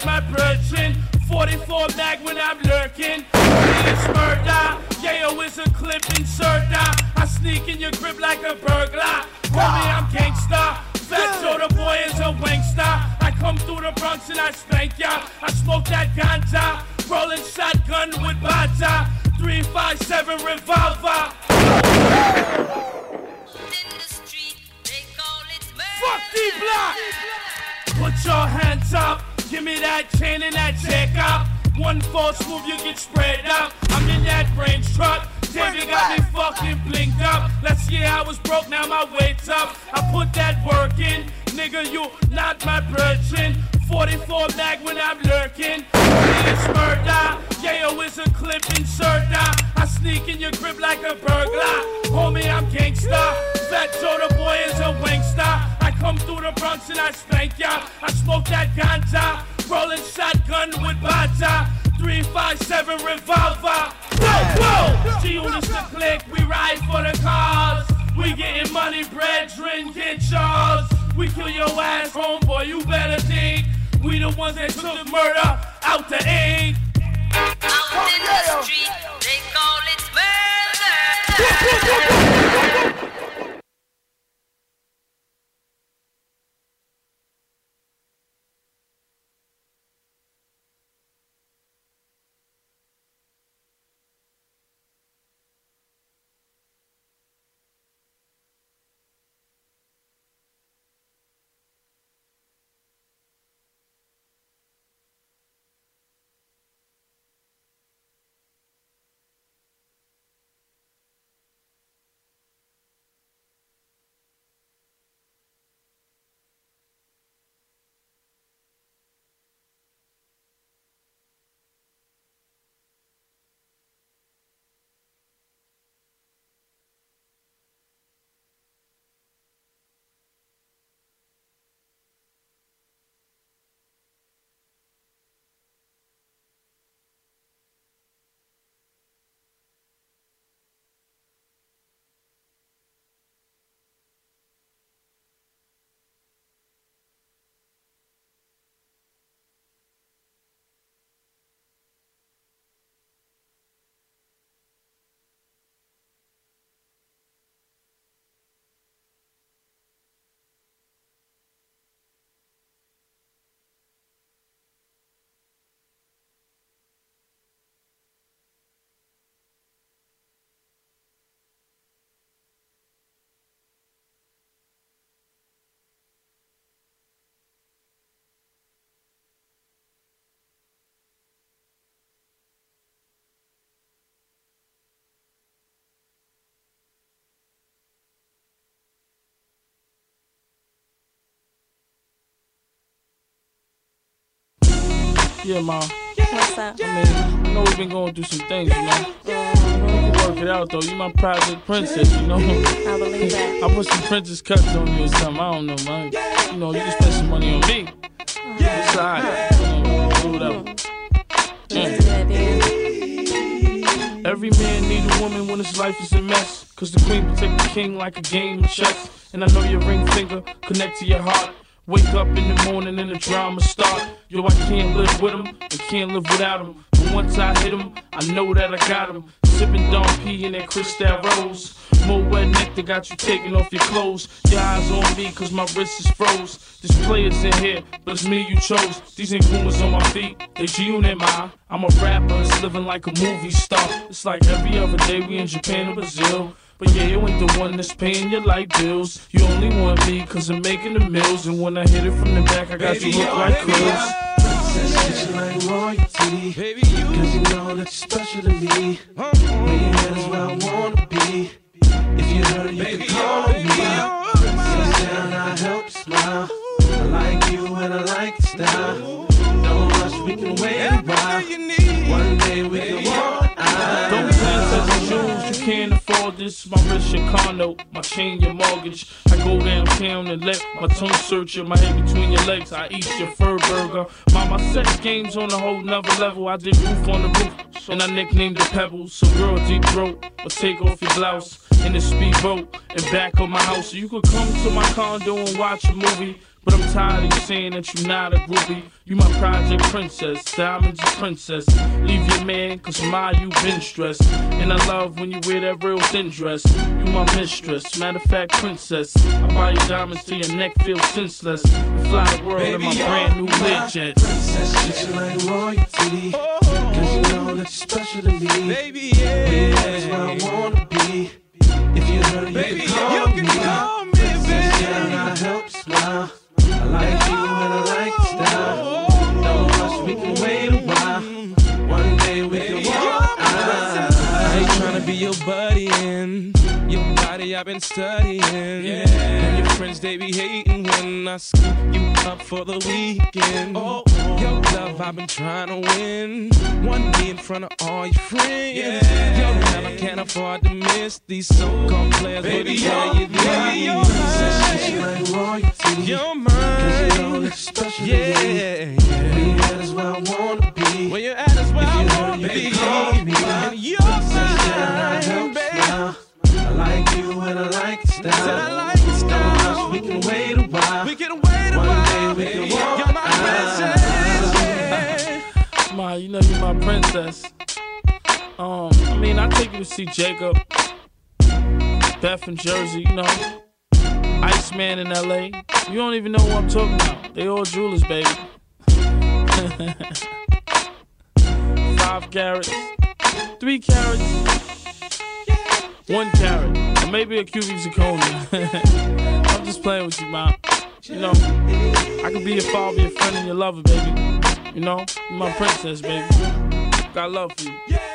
not my virgin. 44 mag when I'm lurking. It's murder. Yayo is a clip inserter. I sneak in your grip like a burglar. Homie, I'm gangsta. Fat Joe the boy is a wankster. I come through the Bronx and I spank ya. I smoke that ganja. Rolling shotgun with bata. 357 revolver. Fuck D-Block! Put your hands up. Give me that chain and that checkup. One false move, you get spread out. I'm in that range truck. David got me fucking blinked up. Last year I was broke, now my weight's up. I put that work in. Nigga, you not my virgin. 44 mag when I'm lurking. It's murder. Yayo is a clip inserter. I sneak in your grip like a burglar. Homie, I'm gangsta. Fat Joe the boy is a wankster. I come through the Bronx and I spank ya. I smoke that ganja. Rolling shotgun with bata. 357 revolver. Whoa, whoa! G-Units to click, we ride for the cars. We getting money, brethren, get yours. We kill your ass, homeboy, you better think. We the ones that took the murder out the ink. Out in the street, they call it murder. Yeah, Mom. What's up? I mean, I know we've been going through some things, you know. We can work it out, though. You my private princess, you know. I believe that. I put some princess cuts on you or something. I don't know, man. You know, you can spend some money on me. It's alright. Do whatever. Let's do that, then. Every man need a woman when his life is a mess. Cause the queen protect the king like a game of chess. And I know your ring finger connect to your heart. Wake up in the morning and the drama start. Yo, I can't live with him and can't live without him. But once I hit him, I know that I got him. Sipping Dom P in that Cristal Rose. More wet nectar got you taking off your clothes. Your eyes on me cause my wrist is froze. There's players in here, but it's me you chose. These ain't rumors on my feet, they G-Unit mine. I'm a rapper, it's living like a movie star. It's like every other day we in Japan or Brazil. But yeah, you ain't the one that's paying your light bills. You only want me cause I'm making the meals. And when I hit it from the back, I got you look like Chris. Princess, you like royalty. Cause you know that you're special to me. Where your head is where I wanna be. If you heard, you can call on me. Princess down, I help you smile. I like you and I like your style. Don't rush, we can wait a while. One day we can walk out. Don't plan such a jewels, you can't afford this. My wrist your condo, my chain your mortgage. I go downtown and let my tongue search you. My head between your legs, I eat your fur burger. Mama set games on a whole nother level. I did roof on the roof, and I nicknamed the Pebbles. So girl, deep throat, or take off your blouse in the speedboat and back of my house. So you could come to my condo and watch a movie. But I'm tired of you saying that you not a groupie. You my project princess, diamonds a princess. Leave your man, cause my you been stressed. And I love when you wear that real thin dress. You my mistress, matter of fact princess. I buy you diamonds till your neck feels senseless. I fly the world baby, in my brand new Learjet. Princess, treat you like royalty. Cause you know that you're special to me. Baby, yeah. Baby, that's where I wanna be. If you heard you baby, can call me. Princess, yeah, I help smile. I like you and I like the style. Don't rush, we can wait a while. One day we can walk out. I ain't tryna be your buddy and your body I've been studying. Yeah. And your friends they be hating when I scoop you up for the weekend. Your love I've been trying to win. One knee in front of all your friends. Your love I can't afford to miss. These so-called players, baby, yeah, you do. Like royalty. You're mine. Cause you know that you're special to me. Where you at is where I wanna be. Where you at is where I wanna be. And you're mine, baby. I like you and I like the style. Don't rush, we can wait a while. We can wait a while. One day we can walk. You're my princess. Ma, you know you're my princess. I mean, I take you to see Jacob, Beth in Jersey, you know. Iceman in LA. You don't even know who I'm talking about. They all jewelers, baby. 5 carats, 3 carats, 1 carat, or maybe a cubic zirconia. I'm just playing with you, Mom. You know, I could be your father, your friend, and your lover, baby. You know, you're my princess, baby. Got love for you.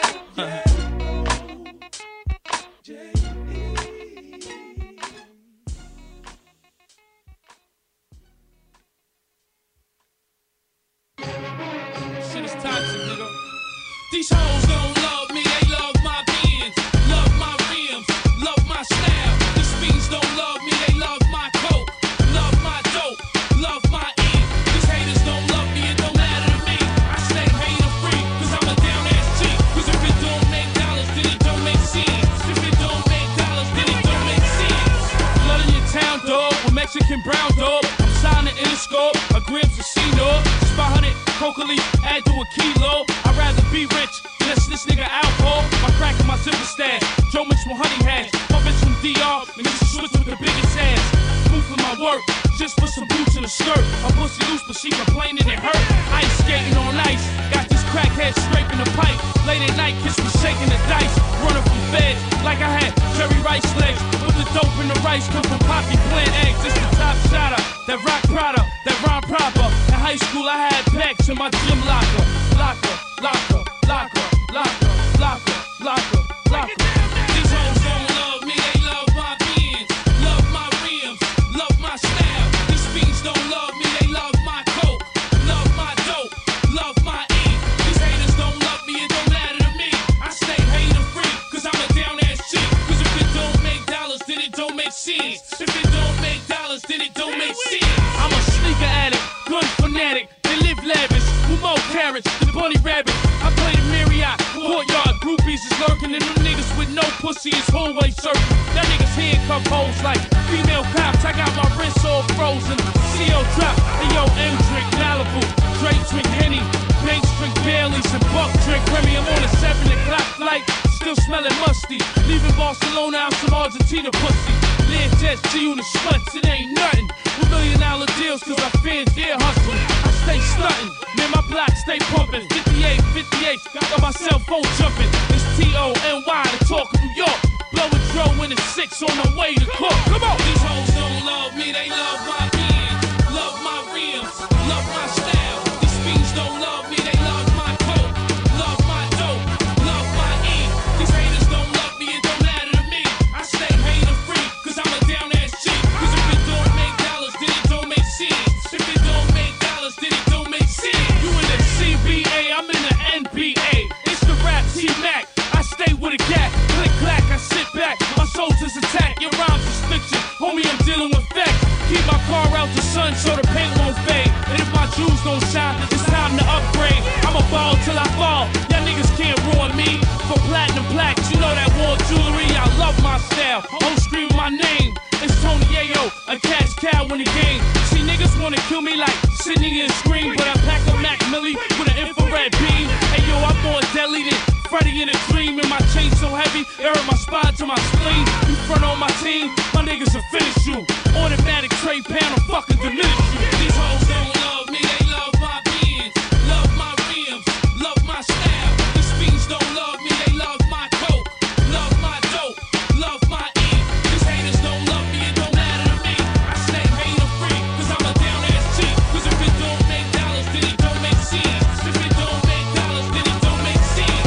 These hoes don't love me, they love my Benz, love my rims, love my style. These fiends don't love me, they love my coat, love my dope, love my end. These haters don't love me, it don't matter to me. I stay hater free, cause I'm a down ass G. Cause if it don't make dollars, then it don't make sense. If it don't make dollars, then it don't make sense. Blood in your town, dog, with Mexican brown dog. I'm signing in the scope, a gram for C-Dog. Just 500 coca leaf, add to a kilo. I'd rather be rich than this nigga alcohol. My crack and my zipper stash. Joe mixed with honey hash. My bitch from DR, and this is Swiss with the biggest ass. Move for my work, just for some boots and a skirt. My pussy loose, but she complaining it hurt. Ice skating on ice, got these crackheads scraping the pipe. Late at night, kiss me shaking the dice. Running from feds, like I had Jerry Rice legs. But the dope and the rice come from poppy plant eggs. It's the top shotter, that rock product, that rhyme proper. In high school, I had packs in my gym locker. Locker, locker, locker, locker, locker, locker, locker. These hoes don't love me, they love my Benz, love my rims, love my style. These fiends don't love me, they love my coat, love my dope, love my end. These haters don't love me, it don't matter to me. I stay hater free, cause I'm a down ass G. Cause if it don't make dollars, then it don't make sense. If it don't make dollars, then it don't make sense. I'm a sneaker addict, gun fanatic, they live lavish, with more carrots than bunny rabbit. I play the Marriott, courtyard, groupies is lurking, and them niggas with no pussy is hallway surfing. That niggas handcuff hoes like female cops. I got my wrists all frozen, CO drop, and yo, M drink Malibu, Drake drink Henny, Banks drink Baileys, and Buck drink Remy. I'm on a 7 o'clock flight, still smelling musty. Leaving Barcelona out some Argentina pussy. Live just G on the sluts, it ain't nothing. $1 million deals cause I fans their hustle. I stay stunting, man, my block stay pumping. 58, 58, got my cell phone jumping. It's T-O-N-Y, the talk of New York. Blowing dro in the 6 on the way to cook. Come on! These hoes don't love me, they love my Benz, love my rims, love my style. These fiends don't love me, they love my coat, love my dope, love my end. These haters don't love me, it don't matter to me. I stay hater free, cause I'm a down ass G. Cause if it don't make dollars, then it don't make sense. If it don't make dollars, then it don't make sense. You in the CBA, I'm in the NBA. It's the rap T-Mac, I stay with a cat. Click clack, I sit back, my soldiers attack. Your rhymes is fiction, homie, I'm dealing with facts. Keep my car out the sun so the paint won't fade. And if my jewels don't shine, it's time to upgrade. I'm a ball till I fall. Y'all niggas can't ruin me. For platinum plaques, you know that war jewelry. I love my style. Don't scream my name. It's Tony Yayo, a cash cow in the game. See, niggas wanna kill me like Sydney and Scream, but I pack a Mac Millie with an infrared beam. Hey yo, I'm more deadly than Freddy in a dream. And my chain so heavy, it hurt my spine to my spleen. You front on my team, my niggas will finish you. Automatic tray panel, fucking diminish you. These hoes don't love me, they love my beans. Love my rims, love my style. These fiends don't love me, they love my coke. Love my dope, love my ink. These haters don't love me, it don't matter to me. I stay hater free, cause I'm a down ass G. Cause if it don't make dollars, then it don't make sense. If it don't make dollars, then it don't make sense.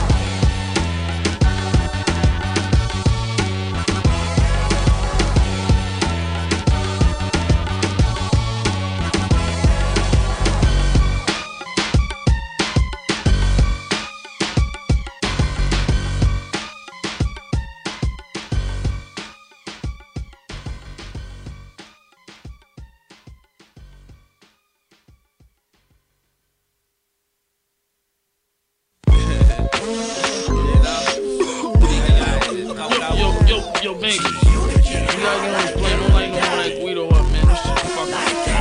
Yo, baby, you guys want to play? Don't like no more that Guido up, man. This shit fucking.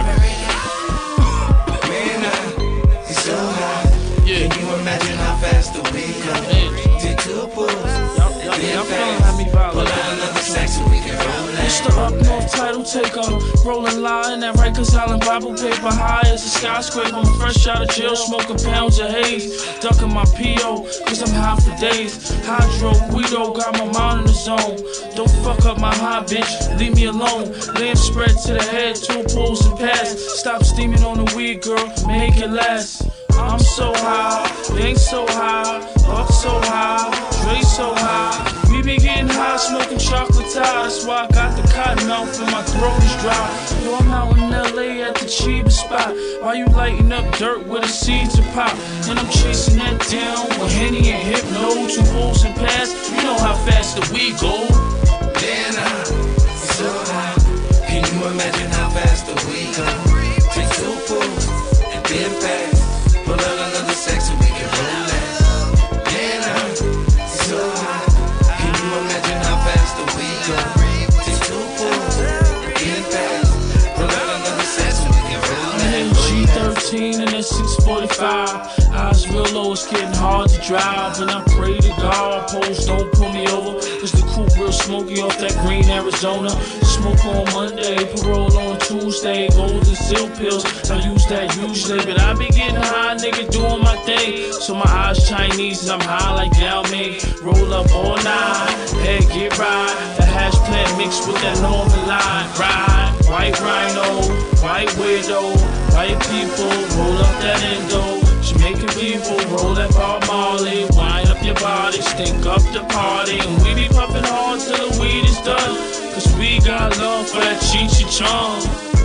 Man, it's so high. Yeah. Can you imagine how fast the week goes? Did two pulls. Y'all feeling how me violent. Another sex so we can roll that. It's the up north title taker. Rolling line, that Rikers Island Bible paper. High as a skyscraper. I'm fresh out of jail, smoking pounds of haze. Ducking my P.O., cause I'm high for days. Hydro, Guido, got my mind in the zone. Don't fuck up my high, bitch, leave me alone. Lamp spread to the head, two pulls and pass. Stop steaming on the weed, girl, make it last. I'm so high, bank so high, up so high, Dre so high. We be getting high, smoking chocolate tie. That's why I got the cotton mouth and my throat is dry. Yo, I'm out in LA at the cheapest spot. Why you lighting up dirt with a seed to pop? And I'm chasing that down with Henny and Hypno, two pulls and pass. You know how fast the weed go. Man, it's so high. Can you imagine how fast the week goes? Take two pulls and then pass. Pull out another sex so we can roll that. Man, it's so high. Can you imagine how fast the week goes? Take two pulls and then pass. Pull out another sex so we can roll that. G13 and that 645. Eyes real low, it's getting hard to drive. And I pray to God, poles don't pull me over. Cause the coupe real smoky off that green Arizona. Smoke on Monday, parole on Tuesday. Gold and seal pills, I use that usually. But I be getting high, nigga, doing my thing. So my eyes Chinese and I'm high like Yao Ming. Roll up all night, head get right. The hash plant mixed with that Northern line. Ride, white rhino, white widow, white people, roll up that endo. Jamaican people, roll that Bob Marley. Wind up your body, stink up the party. And we be pumping hard till the weed is done. Cause we got love for that Cheech and Chong.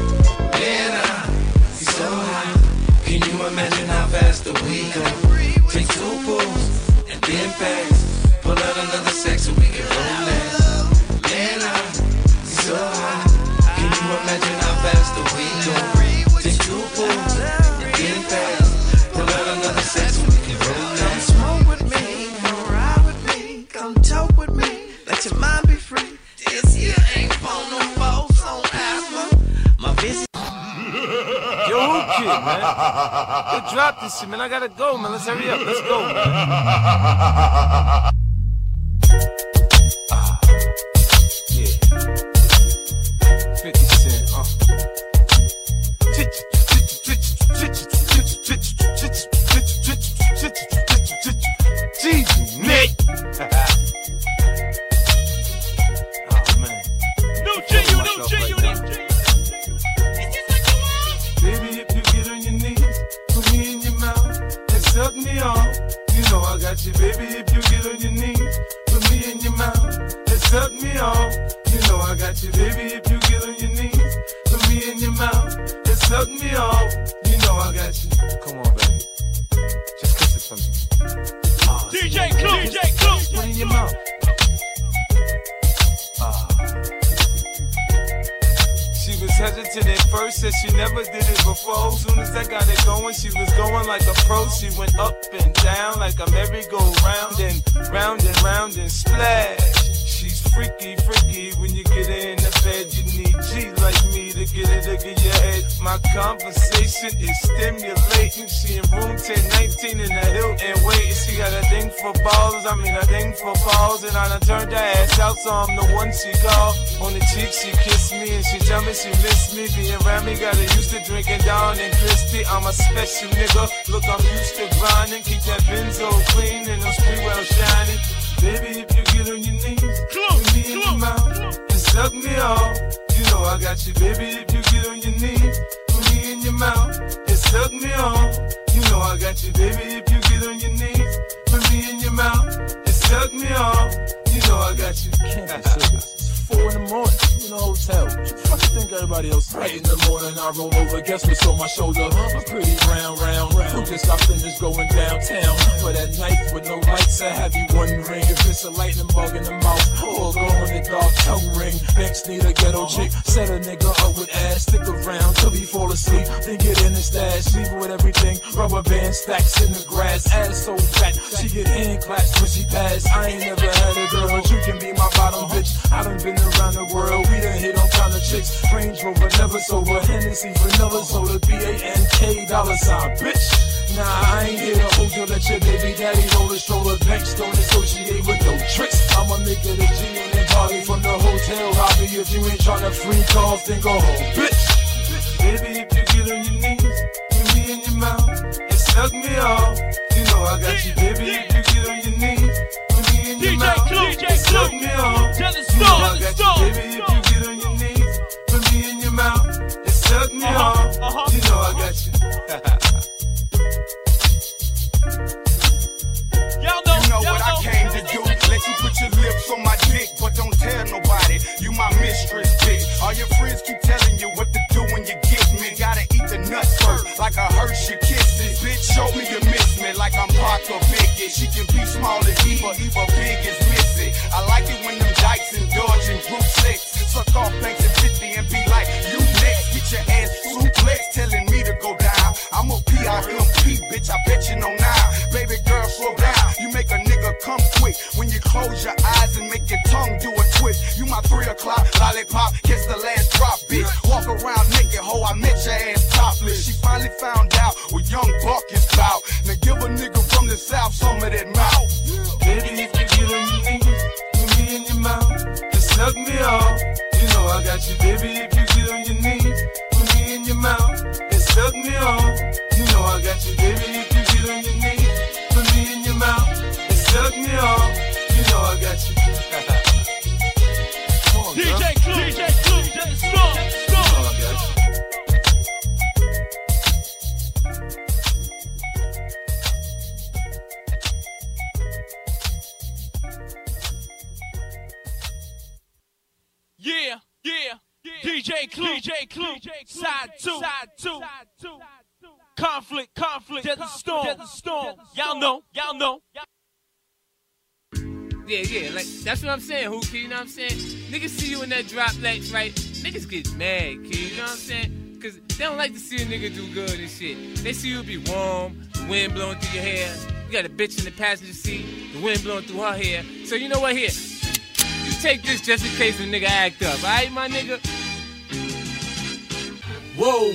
Man, it's so high. Can you imagine how fast the week goes? Take two pulls and then pass. Pull out another sex so we can roll that. Man, it's so high. Can you imagine how fast the week goes? Take two pulls and then pass. Pull out another sex so we can roll that. Come smoke with me, come ride with me, come talk with me, let your mind be free. This here ain't for no folks on asthma. My visit. Yo, who kid, man? Yo, drop this shit, man. I gotta go, man. Let's hurry up. Let's go, man. Yeah. 50 Cent, Jeez, Nick. Oh, man. No G-Unit. Baby, if you get on your knees, put me in your mouth and suck me off. You know I got you, baby. If you get on your knees, put me in your mouth and suck me off. You know I got you, baby. If you get on your knees, put me in your mouth and suck me off. You know I got you. Come on, baby. Just kiss it for me. DJ Clue. Put it in your mouth. She was hesitant at first, said she never did it before. Soon as I got it going, she was going like a pro. She went up and down like a merry-go-round and round and splash. She's freaky, freaky. When you get her in the bed, you need G like me to get it to get your head. My conversation is stimulating. She in room 1019 in the Hilton waiting. She got a thing for balls, a thing for balls. And I done turned her ass out, so I'm the one she called. On the cheek, she kissed me and she tell me she miss me. Being around me, got her used to drinking down in Christie. I'm a special nigga. Look, I'm used to grinding. Keep that benzo clean and them street well shining. Baby, if you get on your knees, put me in your mouth and suck me off. You know I got you, baby. If you get on your knees, put me in your mouth and suck me off. You know I got you, baby. If you get on your knees, put me in your mouth and suck me off. You know I got you. Can't be serious. 4 in the morning, in a hotel. What the fuck you think everybody else? Right in the morning, I roll over. Guess what's on my shoulder? A pretty round. Who just got finished going downtown? For that knife with no lights, I have you wondering if it's a lightning bug in the mouth or glow in the dark tongue ring. Banks need a ghetto chick. Set a nigga up with ass. Stick around till he fall asleep. Then get in the stash. Leave with everything. Rubber band stacks in the grass. Ass so fat, she get hand claps when she pass. I ain't never had a girl, but you can be my bottom bitch. I done been around the world, we done hit all kind of chicks. Range Rover, never sober, Hennessy, vanilla soda, BANK $, bitch. Nah, I ain't here to hold you, let your baby daddy roll the stroller. Next, don't associate with no tricks. I'ma make it a G and then party from the hotel lobby. If you ain't tryna freak off, then go home, bitch. Baby, if you get on your knees, put me in your mouth and suck me off. You know I got you, baby. If you get on your knees, put me in your mouth and suck me off. You know I got you, baby. If you get on your knees, put me in your mouth and suck me off. You know I got you. You know what I came to do. Let you put your lips on my dick, but don't tell nobody. You my mistress, bitch. All your friends keep telling you what to do when you get me. Gotta eat the nuts first, like I Hershey Kisses. Bitch, show me you miss me, like I'm Parker Biggett. She can be small as Eva, big as Missy. I like it when them dykes indulge in group sex. Suck off banks at 50 and be like, you next. Get your ass suplex, telling me to go down. I'm a P.I.M.P, bitch, I bet you know now. Baby girl, slow down. You make a nigga come quick when you close your eyes and make your tongue do a twist. You my 3 o'clock lollipop, kiss the last drop, bitch. Walk around naked, ho, I met your ass topless. She finally found out what Young Buck is about. Now give a nigga from the south some of that mouth. Baby, if you get on your knees, put me in your mouth and suck me off. You know I got you, baby. If you get on your knees, put me in your mouth and suck me off. You know I got you, baby. If you get on your knees, put me in your mouth and suck me off. You know I got you. Come on, DJ Clue, stop. You know I got you. Yeah. DJ Clue, side 2. Conflict, Desert Storm. Y'all know. Yeah, like, that's what I'm saying, Hookie, you know what I'm saying? Niggas see you in that drop legs, right? Niggas get mad, kid, you know what I'm saying? Cause they don't like to see a nigga do good and shit. They see you be warm, the wind blowing through your hair. You got a bitch in the passenger seat, the wind blowing through her hair. So you know what, here? You take this just in case a nigga act up, alright, my nigga? Whoa.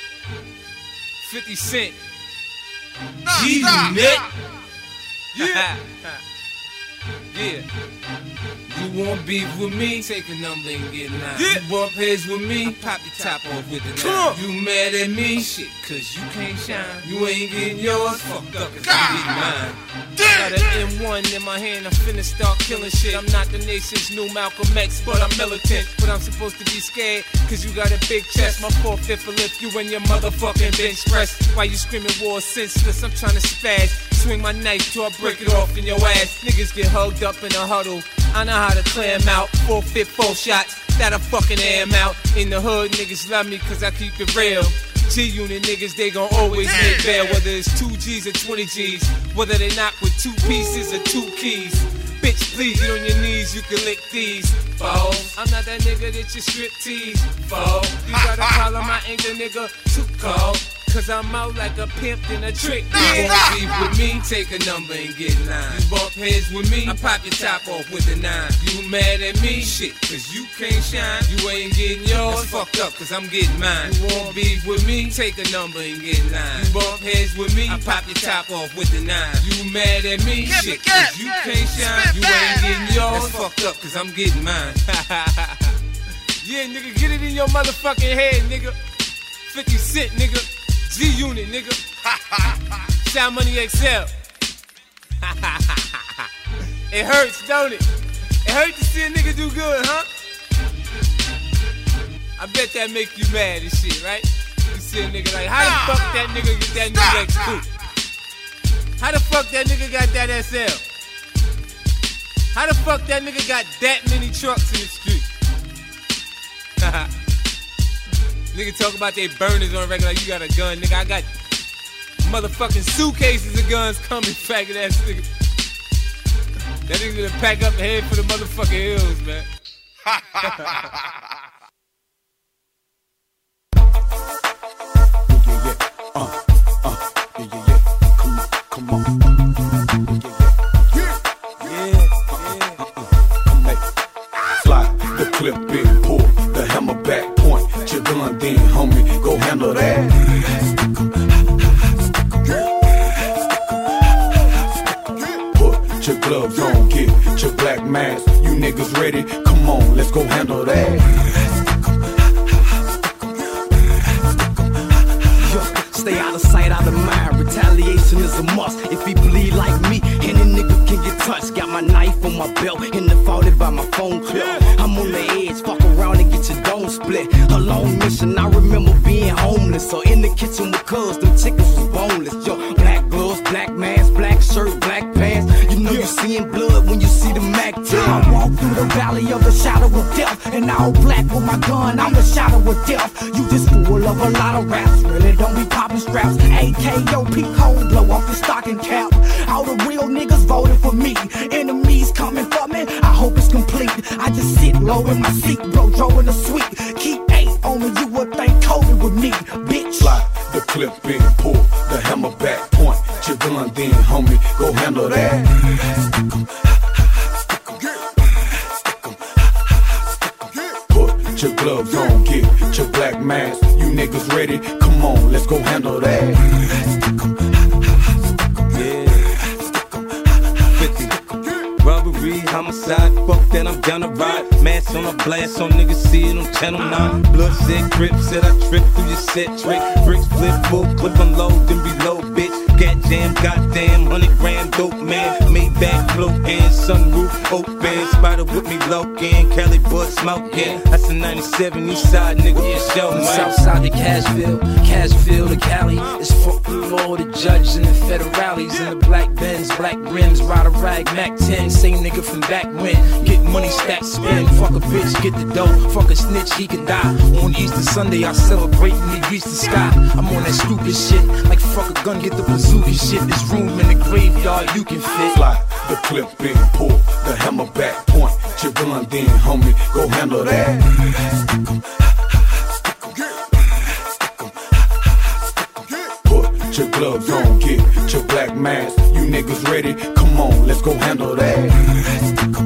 50 Cent. G-Unit. Yeah. Yeah. You want beef with me? Take a number and get 9. Yeah. You want pays with me? Pop your top off with the 9. You mad at me? Shit, cause you can't shine. You ain't getting yours? Fucked up cause you get mine. Got an M1 in my hand, I'm finna start killing shit. I'm not the nation's new Malcolm X, but I'm militant. But I'm supposed to be scared, cause you got a big chest. My 4/5 will lift you and your motherfucking bench press. While you screaming war senseless, I'm trying to spaz. Swing my knife till I break it off in your ass. Niggas get hugged up in a huddle. I know how to clear them out. 4/5, 4 shots, that'll fucking air them out. In the hood, niggas love me cause I keep it real. G-Unit niggas, they gon' always make bail. Whether it's 2 G's or 20 G's. Whether they knock with 2 pieces or 2 keys. Bitch, please get on your knees, you can lick these balls. I'm not that nigga that you strip tease for. You gotta follow my anger, nigga, too cold. Cause I'm out like a pimp in a trick. You won't be with me, take a number and get 9. You bump heads with me, I pop your top off with a 9. You mad at me? Shit, cause you can't shine. You ain't getting yours, fucked up cause I'm getting mine. You won't be with me, take a number and get 9. You bump heads with me, I pop your top off with a 9. You mad at me? Shit, cause you can't shine. You ain't getting yours, fucked up cause I'm getting mine. Yeah, nigga, get it in your motherfucking head, nigga. 50 Cent, nigga. G-Unit, nigga. Sound Money XL. It hurts, don't it? It hurts to see a nigga do good, huh? I bet that make you mad and shit, right? You see a nigga like, how the fuck that nigga get that new X2? How the fuck that nigga got that SL? How the fuck that nigga got that many trucks in the street? Nigga talk about they burners on regular like you got a gun, nigga. I got motherfucking suitcases of guns coming, faggot ass nigga. That nigga gonna pack up and head for the motherfucking hills, man. Come on. Slide the clip, big pull, the hammer back point. Your gun, then homie, go handle that. Put your gloves on, get your black mask. You niggas ready? Come on, let's go handle that. Stay out of sight, out of mind. Retaliation is a must. If he bleed like me, any nigga can get touched. Got my knife on my belt, and defaulted by my phone clip. I'm on the edge, fuck around and get your dome split. A long mission, I remember being homeless. Or in the kitchen with cuz, them chickens was boneless. Yo, black gloves, black mask, black shirt, black pants. You know you seeing blood when you see the Mac 10. I walk through the valley of the shadow of death, and all black with my gun, I'm the shadow of death. You just full of a lot of raps, really don't be popping straps. AKO peak hole, blow off the stocking cap. All the real niggas voted for me. Enemies coming for me, I hope it's complete. I just sit low in my seat, bro, drawing a sweet. Keep 8 on me, you would think COVID with me, bitch. Slide the clip, big pull, the hammer back point. Your gun, then homie, go handle that. Put your gloves on, get your black mask. You niggas ready? Come on, let's go handle that. Robbery, homicide, fuck that, I'm down to ride. Mask on a blast, on niggas see it on Channel 9. Blood said, grip said I trip through your set trick. Bricks flip, full clip, unload, then reload, bitch. Gat jam, goddamn, 100 grand dope man. Made back float and sunroof open. Spider with me low-can, Cali bud smoking. That's a 97 east side nigga for show, man. Southside to Cashville to Cali. It's fuck the law, the judge and the federales. And the black Benz, black rims, ride a rag, Mac 10. Same nigga from back when. Get money, stack, spin. Fuck a bitch, get the dough. Fuck a snitch, he can die. On Easter Sunday, I celebrate when he reach the sky. I'm on that stupid shit. Like fuck a gun, get the bazooka shit. This room in the graveyard, you can fit. Slide the clip, big pull, the hammer back point. Your gun, then homie, go handle that. Put your gloves on, get your black mask. You niggas ready? Come on, let's go handle that.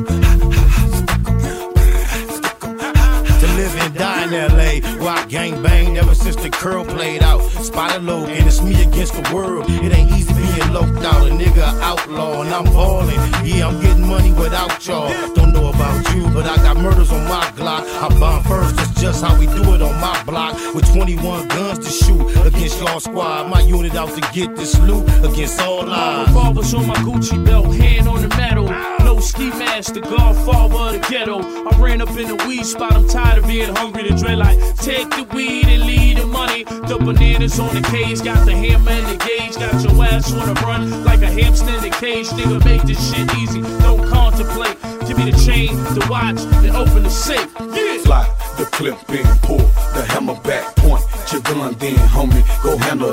To live and die in LA, rock gang bang ever since the curl played out. Spotted low, and it's me against the world. It ain't easy being loped out, a nigga outlaw, and I'm ballin'. Yeah, I'm getting money without y'all. Don't know about you, but I got murders on my Glock. I bomb first, that's just how we do it on my block. With 21 guns to shoot against y'all squad. My unit out to get this loot against all odds. Revolvers on my Gucci belt, hand on the metal. No ski mask, the godfather of the ghetto. I ran up in the weed spot, I'm tired of being hungry. The dread like, take the weed and leave the money. The bananas on the cage, got the hammer and the gauge. Got your ass on the run like a hamster in the cage. Nigga, make this shit easy, don't contemplate. Give me the chain, the watch, then open the safe. Yeah. Slide the clip, big pull, the hammer back point. Your gun, then homie, go handle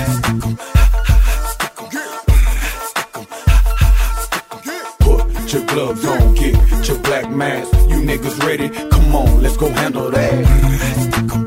that. Put your gloves on, get your black mask. You niggas ready? Come on, let's go handle that.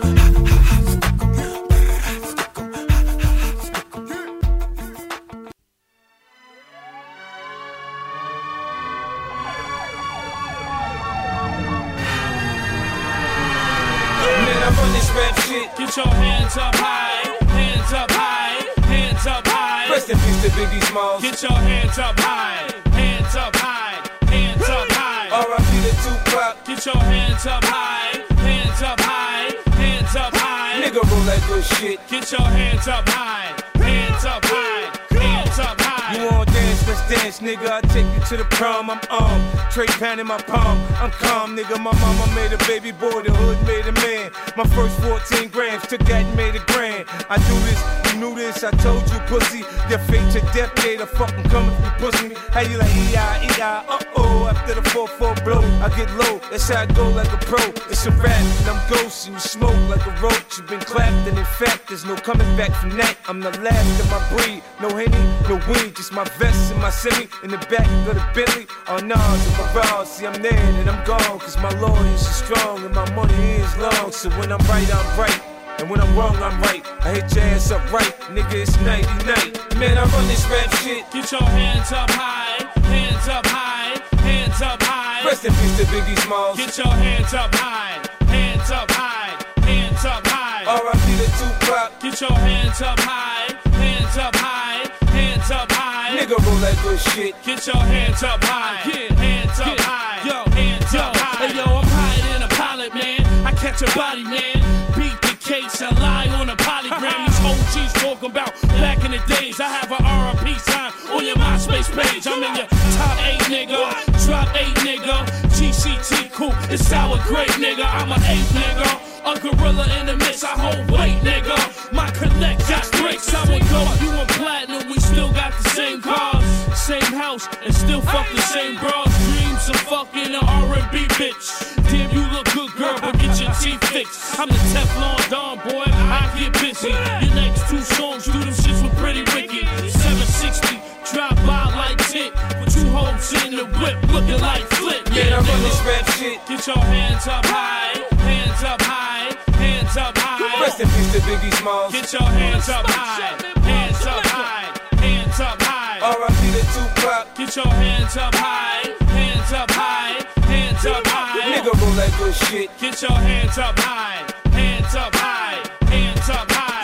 Get your hands up high, hands up high, hands up high. Rest in peace to Biggie Smalls. Get your hands up high, hands up high, hands up high. R.I.P. to Tupac. Get your hands up high, hands up high, hands up high. Nigga roll that good shit. Get your hands up high, hands up high, hands up high. You wanna dance, let's dance, nigga. I take you to the prom, I'm Trade pan in my palm, I'm calm, nigga. My mama made a baby boy, the hood made a man. My first 14 grams, took that and made a grand. I do this, you knew this, I told you, pussy. Your fate to death, they the fucking coming for pussy. How you like, E-I, uh-oh. After the 4-4 blow, I get low, that's how I go like a pro. It's a rap, and I'm ghost, and you smoke like a roach. You've been clapped, and in fact, there's no coming back from that. I'm the last of my breed, no Henny, no weed, just my vest and my semi in the back of the Bentley. Oh, nah, it's my raw, see I'm there, and I'm gone, cause my lawyers are strong, and my money is long. So when I'm right, I'm right. And when I'm wrong, I'm right. I hit your ass up right, nigga, it's nighty-night. Man, I run this rap shit. Get your hands up high, hands up high, hands up high. Rest in peace to Biggie Smalls. Get your hands up high, hands up high, hands up high. R.I.P. to Tupac. Get your hands up high, hands up high, hands up high. Nigga roll that good shit. Get your hands up high, hands up high, hands up high. Hey yo, I'm higher than a pilot, man. I catch a body, man. Beat the case, I lie on a polygram. These OGs talking about back in the days. I have a R.I.P. sign on your MySpace page. I'm in your top 8, nigga. Drop 8, nigga. GCT cool, it's sour grape, nigga. I'm an 8, nigga. A gorilla in the mix, I hold weight, nigga. My connect got bricks, I would go. You and platinum, we still got the same cars, same house, and still fuck the same bras. Dreams of fucking an R&B bitch. Damn, you look good, girl, but get your teeth fixed. I'm the Teflon Don, boy, I get busy. Your next 2 songs, do them shits with Pretty Ricky. 760, drive by like tit, with 2 hoes in the whip, looking like Flip. Yeah, I run this rap shit. Get your hands up high, hands up high, hands up high. Rest in peace to Biggie Smalls. Get your hands up high, hands up high, hands up high. R.I.P. to Tupac. Get your hands up high, hands up high, hands up high. Nigga roll that good shit. Get your hands up high, hands up high, hands up high.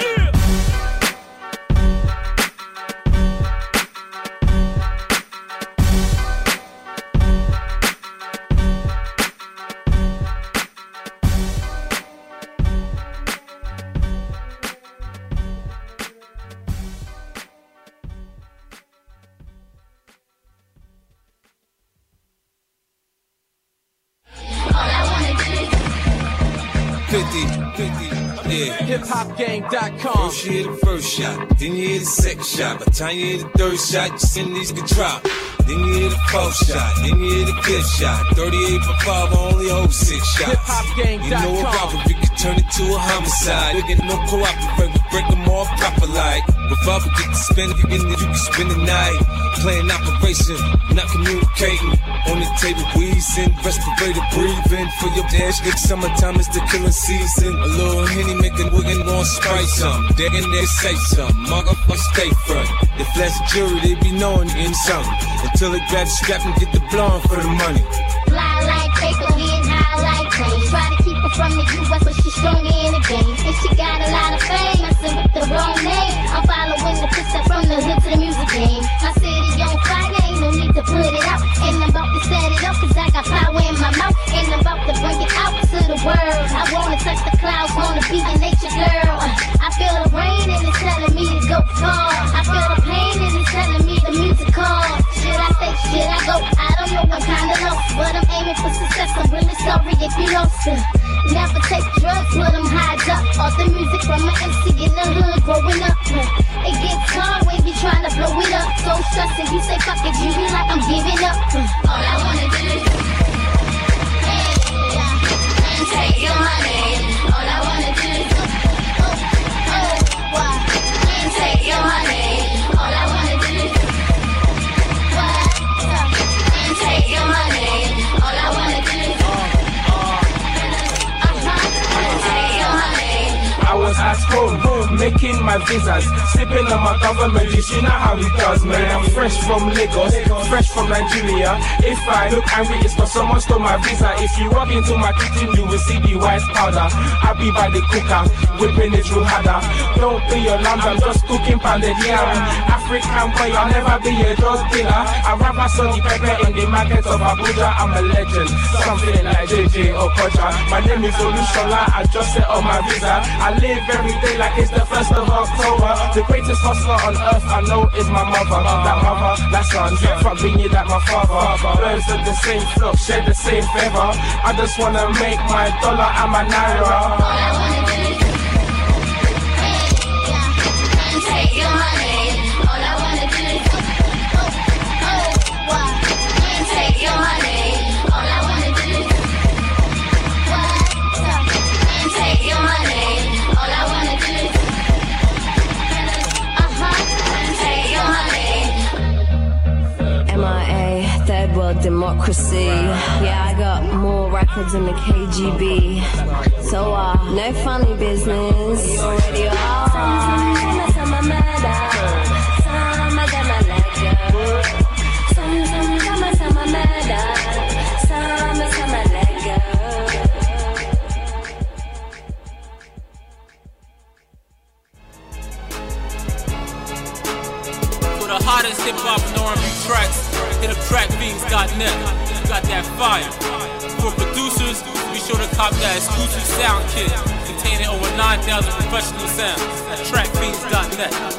Yeah. HipHopGang.com. First you hear the first shot, then you hear the second shot. By the time you hear the third shot, you send these can drop. Then you hear the fourth shot, then you hear the fifth shot. 38 for 5, I only hold 6 shots. HipHopGang.com. You know a robbery can turn it to a homicide. We get no cooperate, we break them all proper like. Revolver get to spend, you can spend the night. Playing operation, not communicating. On the table, wheezing, respirator, breathing. For your dash, good summertime is the killing season. A little Henny make a wiggin' gon' spray some. They in there say something, motherfucker stay front. They flash the jury, they be knowing you in something. Until they grab the strap and get the blonde for the money. Fly like paper, getting high like planes. Try to keep her from the U.S., but she's stronger in the game. And she got a lot of fame, messing with the wrong name. I'm following the footsteps from the hood to the music game. My city on fire, ain't no need to put it out. And I'm about to set it up, cause I got power in my mouth. And I'm about to bring it out to the world. I wanna touch the clouds, wanna be a nature girl. I feel the rain and it's telling me to go far. I feel the pain and it's telling me the music call. Should I stay, should I go? I don't know, I'm kinda lost. But I'm aiming for success, I'm really sorry if you lost it. Never take drugs, put them high up. All the music from my MC in the hood growing up. It gets hard when you tryna blow it up. So stressing, you say fuck it, you be like I'm giving up. All I wanna do is take your money. All I wanna do is take your money. All I wanna do is take your money. making my visas, sipping on my government juice. You know how he does, man. I'm fresh from Lagos, fresh from Nigeria. If I look angry, it's cause someone stole my visa. If you walk into my kitchen, you will see the white powder. I'll be by the cooker, whipping it through harder. Don't be alarmed, I'm just cooking pounded yam. African boy, I'll never be a drug dealer. I rather sell the pepper in the market of Abuja. I'm a legend, something like JJ Okocha. My name is Olushola, I just set on my visa. I live every day like it's the 1st of October. The greatest hustler on earth I know is my mother. That son, from being like my father. Birds of the same flock, share the same feather. I just wanna make my dollar and my naira. All I wanna do is take your money. All I wanna do is take your money. All I wanna do is take your money. All I wanna do is take your money. MIA, third world democracy. Yeah, I got more records than the KGB. So no funny business. You already are. Some of them I let go. Some I murder. Some I let go. For the hottest hip-hop and R&B tracks, hit up trackfiends.net. You got that fire. For producers, be sure to cop that exclusive sound kit containing over 9,000 professional sounds at trackfiends.net.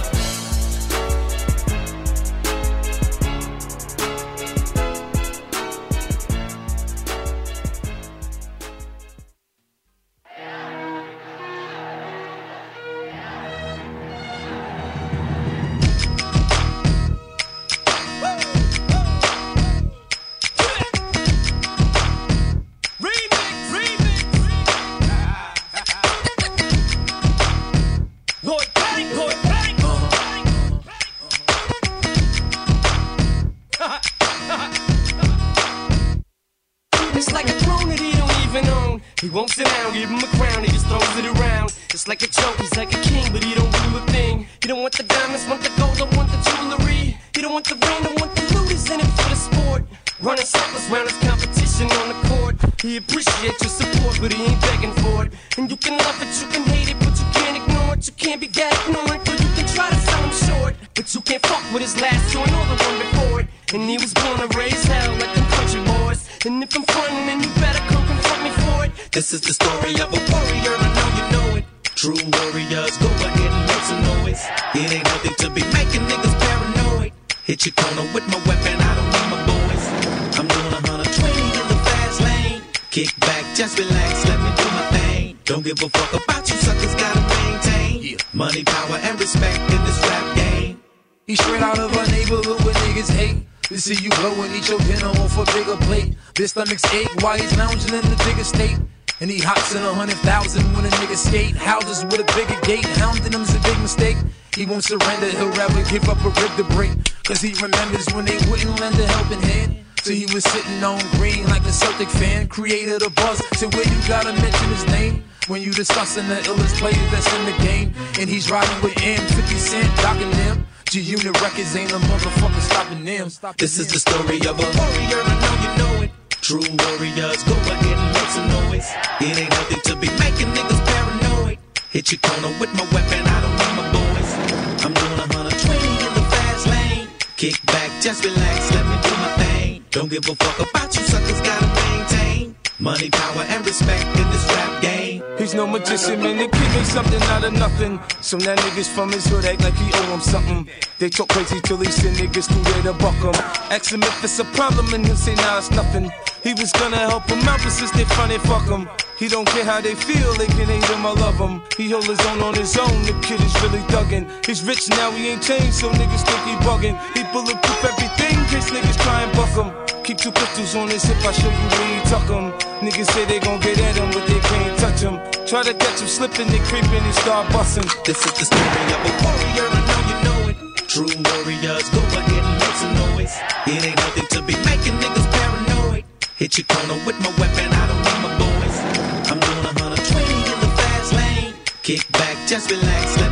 He won't sit down, give him a crown, he just throws it around. It's like a joke, he's like a king, but he don't do a thing. He don't want the diamonds, want the gold, don't want the jewelry. He don't want the ring, don't want the loot, he's in it for the sport. Running circles round his competition on the court. He appreciates your support, but he ain't begging for it. And you can love it, you can hate it, but you can't ignore it. You can't be that ignorant, but you can try to sell him short. But you can't fuck with his last joint or the one before it. And he was born to raise hell like them country boys. And if I'm frontin', then you better come confront me for it. This is the story of a warrior, I know you know it. True warriors, go ahead and make some noise. It ain't healthy to be making niggas paranoid. Hit your corner with my weapon, I don't need my boys. I'm doing 120 in the fast lane. Kick back, just relax, let me do my thing. Don't give a fuck about you suckers, gotta maintain money, power, and respect in this rap game. He's straight out of a neighborhood where niggas hate. To see you blow and eat your dinner off a bigger plate. Their stomachs ache while he's lounging in the bigger state. And he hops in 100,000 when a nigga skate. Houses with a bigger gate, hounding him's a big mistake. He won't surrender, he'll rather give up a rib to break. Cause he remembers when they wouldn't lend a helping hand. So he was sitting on green like a Celtic fan. Created a buzz, so where you gotta mention his name when you discussing the illest players that's in the game. And he's riding with M, 50 Cent, docking them. G-Unit Records ain't a motherfucker stopping them. This is the story of a warrior, I know you know it. True warriors, go ahead and make some noise. It ain't healthy to be making niggas paranoid. Hit your corner with my weapon, I don't need my boys. I'm doing 120 in the fast lane. Kick back, just relax, let me do my thing. Don't give a fuck about you suckers, gotta maintain money, power, and respect in this rap game. He's no magician, man, the kid made something out of nothing. So now niggas from his hood act like he owe him something. They talk crazy till he send niggas through there to buck him. Ask him if it's a problem and he'll say nah, it's nothing. He was gonna help him out, but since they funny, fuck him. He don't care how they feel, they can hate him or love him. He hold his own on his own, the kid is really thuggin'. He's rich now, he ain't changed, so niggas think he buggin'. He bulletproof everything, case niggas try and buck him. Keep 2 pistols on his hip, I show you where he tuck him. Niggas say they gon' get at him, but they can't touch him. Try to catch him slipping, they creeping and start bustin'. This is the story of a warrior, I know you know it. True warriors, go ahead and make some noise. It ain't healthy to be making niggas paranoid. Hit your corner with my weapon, I don't need my boys. I'm doing 120 in the fast lane. Kick back, just relax.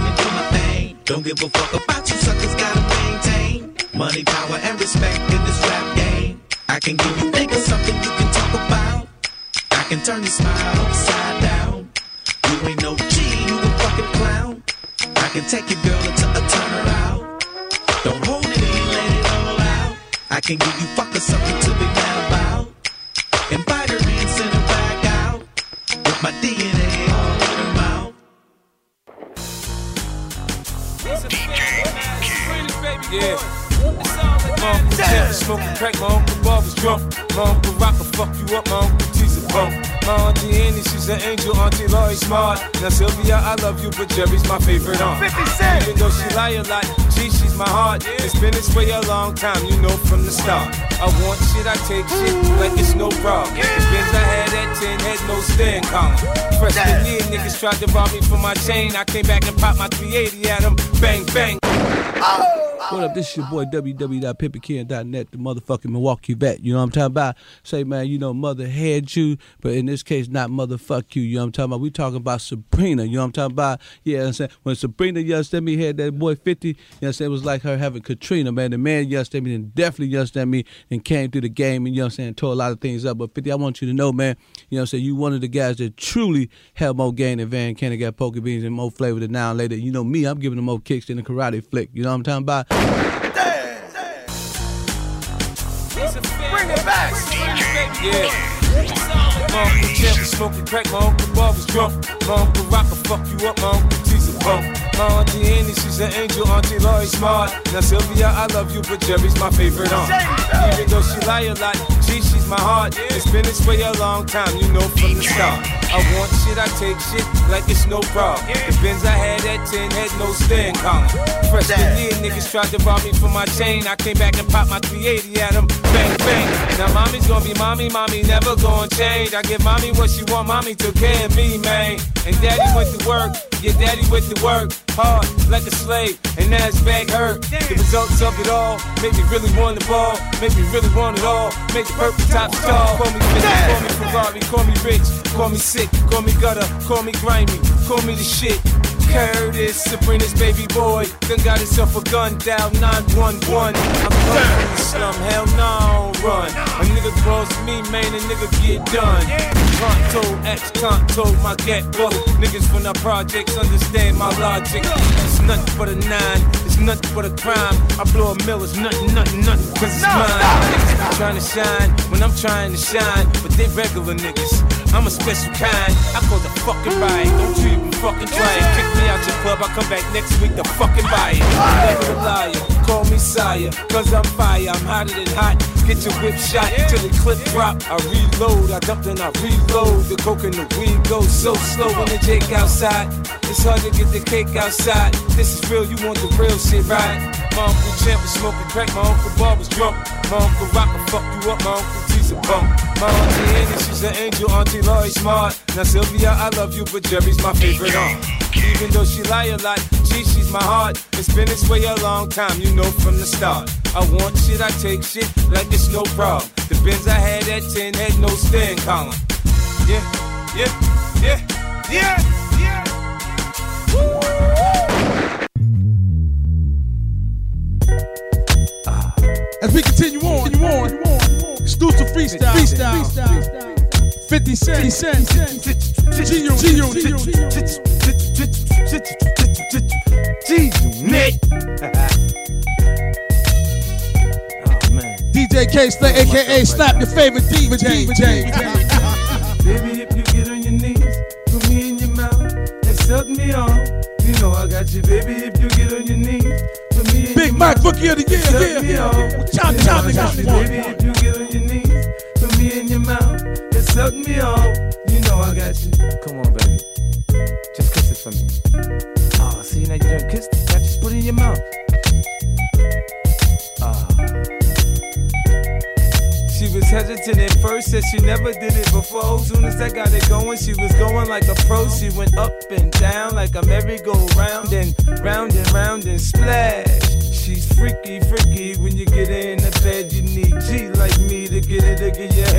Don't give a fuck about you suckers, gotta maintain money, power, and respect in this rap game. I can give you niggas something you can talk about. I can turn your smile upside down. You ain't no G, you a fucking clown. I can take your girl into a turnaround. Don't hold it in, let it all out. I can give you fuckers something to be mad about. Invite her in, send her back out. With my DNA all in her mouth. Yeah. My uncle Jeff smoking crack, my uncle Bob was drunk. My uncle Rock will fuck you up, my uncle T's a punk. My auntie Annie, she's an angel, auntie Laurie smart. Now Sylvia, I love you, but Jerry's my favorite aunt. 50 Cent. Even though she lie a lot, she's my heart. It's been this way a long time, you know from the start. I want shit, I take shit like it's no problem. The Benz I had at 10 had no stand column. Freshman year, niggas tried to rob me for my chain. I came back and popped my 380 at them, bang, bang. What up, this is your boy www.pimpyken.net, the motherfucking Milwaukee vet. You know what I'm talking about? Say, man, you know, mother had you, but in this case, not motherfuck you. You know what I'm talking about? We talking about Sabrina. You know what I'm talking about? Yeah, I'm saying, when Sabrina, you understand me, had that boy 50, you know what I'm saying, it was like her having Katrina, man. The man, you understand me, and definitely, you understand me, and came through the game, and you know what I'm saying, tore a lot of things up. But 50, I want you to know, man, you know what I'm saying, you one of the guys that truly have more game than Van Cannon, got poker beans and more flavor than Now and Later. You know me, I'm giving them more kicks than a karate flick. You know what I'm talking about? Bring it back, yeah. My uncle Jeff was smoking crack, my uncle Bob was drunk. My uncle Rock will fuck you up, my uncle T's a punk. My auntie Annie, she's an angel, auntie Laurie smart. Now Sylvia, I love you, but Jerry's my favorite aunt. Even though she lie a lot, she's my heart. It's been this way a long time, you know from the start. I want shit, I take shit like it's no problem. The Benz I had at 10 had no stand column. Freshman year, niggas tried to rob me for my chain. I came back and popped my 380 at them, bang, bang. Now mommy's gonna be mommy, mommy never gonna change. I give mommy what she want, mommy took care of me, man. And daddy went to work, yeah, daddy went to work hard like a slave, and now his back hurt. The results of it all make me really want the ball, make me really want it all, make the perfect top star. Call me Fitz, call me Ferrari, call me rich, call me sick, call me gutter, call me grimy, call me the shit. Curtis, Sabrina's baby boy, done got himself a gun, dial 911. I'm coming from the slum, hell no, run. A nigga cross me, man, a nigga get done. Conto, ex-conto, my get book. Niggas from the projects understand my logic. It's nothing but a 9, it's nothing but a crime. I blow a mill, it's nothing, cause it's mine. Niggas be trying to shine when I'm trying to shine, but they regular niggas. I'm a special kind, I call the fucking riot. Don't you even fucking try it. Kick me out your club, I come back next week to fucking buy it. I'm never a liar, call me sire, cause I'm fire. I'm hotter than hot, get your whip shot till the clip drop. I reload, I dump then I reload. The coke and the weed goes so slow when the Jake outside. It's hard to get the cake outside. This is real, you want the real shit, right? My uncle Champ was smoking crack, my uncle Bob was drunk. My uncle Rock will fuck you up, my uncle T's a punk. My auntie Annie, she's an angel, auntie Laurie smart. Now Sylvia, I love you, but Jerry's my favorite aunt. Even though she lie a lot, she's my heart. It's been this way a long time, you know from the start. I want shit, I take shit like it's no problem. The Benz I had at 10 had no stand column. Yeah. As we continue on, exclusive freestyle. 50 Cent, G-Unit. DJ K-Slay, aka Slap Your Favorite DJ. Baby, if you get on your knees, put me in your mouth and suck me off. You know I got you, baby. If you get on your knees, put me in Big your Mike, mouth Rookie of the Year, suck me off. Chop, You know I got you, baby. If you get on your knees, put me in your mouth and suck me off. You know I got you. Come on, baby. Just kiss it for me. Oh, see, now you done kissed it. Now just put it in your mouth. She was hesitant at first, said she never did it before. Soon as I got it going, she was going like a pro. She went up and down like a merry-go-round and round and splash. She's freaky when you get her in the bed. You need G like me to get it, to get your head. My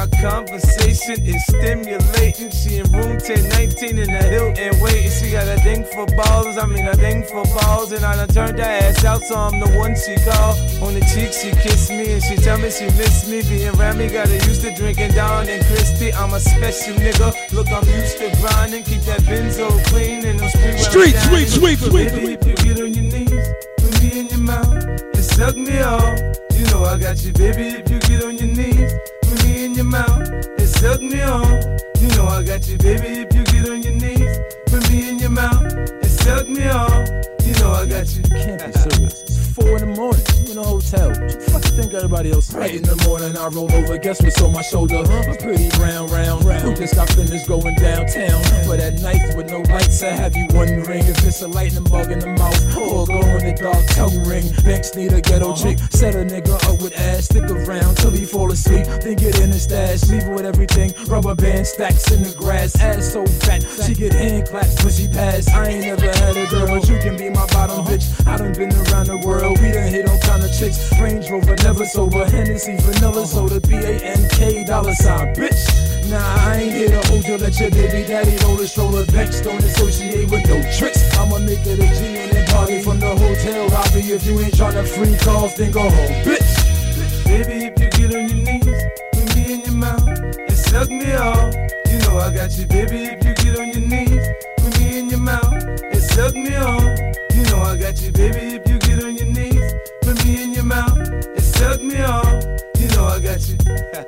my conversation is stimulating. She in room 1019 in the Hilton waiting. She got a thing for balls, a thing for balls. And I done turned her ass out, so I'm the one she call. On the cheek she kissed me and she tell me she miss me. Being around me, got her used to drinking down in Christie. I'm a special nigga, look I'm used to grinding. Keep that Benzo clean and them street sweet. Baby, if you get on your knees, put me in your mouth and suck me off. You know I got you, baby, if you get on your knees, put me in your mouth and suck me off. You know I got you, baby, if you get on your knees, put me in your mouth and suck me off. You know I got you. Can't be serious. It's 4 in the morning. You in a hotel. What you fucking think everybody else? Right in the morning, I roll over. Guess what's on my shoulder? A pretty round. Who just got finished going downtown? For that night with no lights, I have you wondering if it's a lightning bug in the mouth or a glow in the dark tongue ring. Banks need a ghetto chick. Set a nigga up with ass. Stick around till he fall asleep. Then get in the stash. Leave with everything. Rubber band stacks in the grass. Ass so fat, she get hand claps when she pass. I ain't never had a girl, but you can be my bottom bitch. I done been around the world. We done hit all kind of chicks. Range Rover, never sober. Hennessy, vanilla soda, BANK $, bitch. Nah, I ain't here to hold you, let your baby daddy roll the stroller. Banks don't associate with no tricks. I'ma make it a G and then party from the hotel lobby. If you ain't tryna free calls, then go home, bitch. Baby, if you get on your knees, put me in your mouth and suck me off. You know I got you, baby, if you get on your knees, put me in your mouth and suck me off. You know I got you, baby, if you get on your knees, put me in your mouth and suck me off. You know I got you.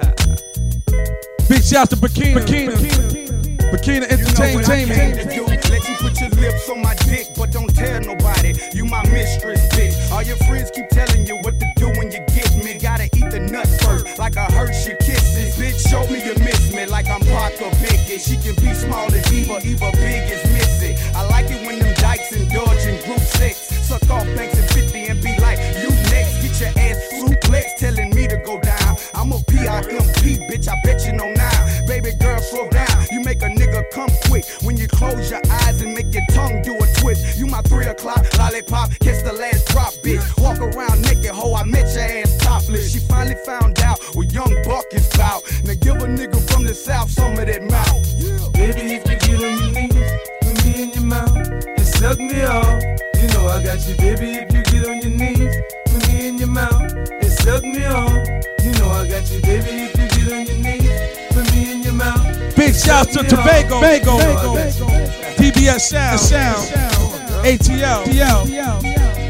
Big shouts to Bikina Entertainment. Let you put your lips on my dick, but don't tell nobody. You my mistress, bitch. All your friends keep telling you what to do when you get me. Gotta eat the nuts first, like I hurt your kisses. Bitch, show me you miss me, like I'm Parker Biggie. She can be small as Eva big as Missy. I like it when them dykes indulge in group sex. Suck off Banks and 50 and be like, you next. Get your ass suplex, telling me to go down. I'm a PIMP, bitch, I bet you know now. Baby girl, slow down. You make a nigga come quick when you close your eyes and make your tongue do a twist. You my 3 o'clock lollipop, kiss the last drop, bitch. Walk around naked, ho, I met your ass topless. She finally found out what Young Buck is about. Now give a nigga from the south some of that mouth. Baby, if you get on your knees, put me in your mouth and suck me off. You know I got you, baby, if you get on your knees, put me in your mouth and suck me off. You know I got you, baby, if you get on your knees, put me in your mouth. Big shouts to Tobago, TBS Sound, ATL.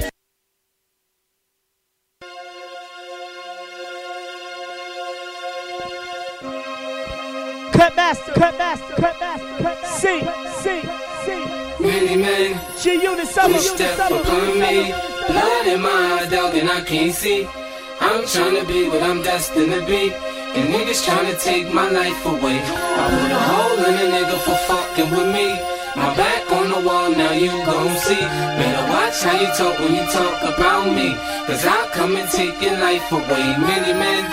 Cut master. C. Many men push step upon me. Blood in my eye, dog, and I can't see. I'm tryna be what I'm destined to be. And niggas tryna take my life away. I put a hole in a nigga for fucking with me. My back on the wall, now you gon' see. Better watch how you talk when you talk about me. Cause I'll come and take your life away. Many men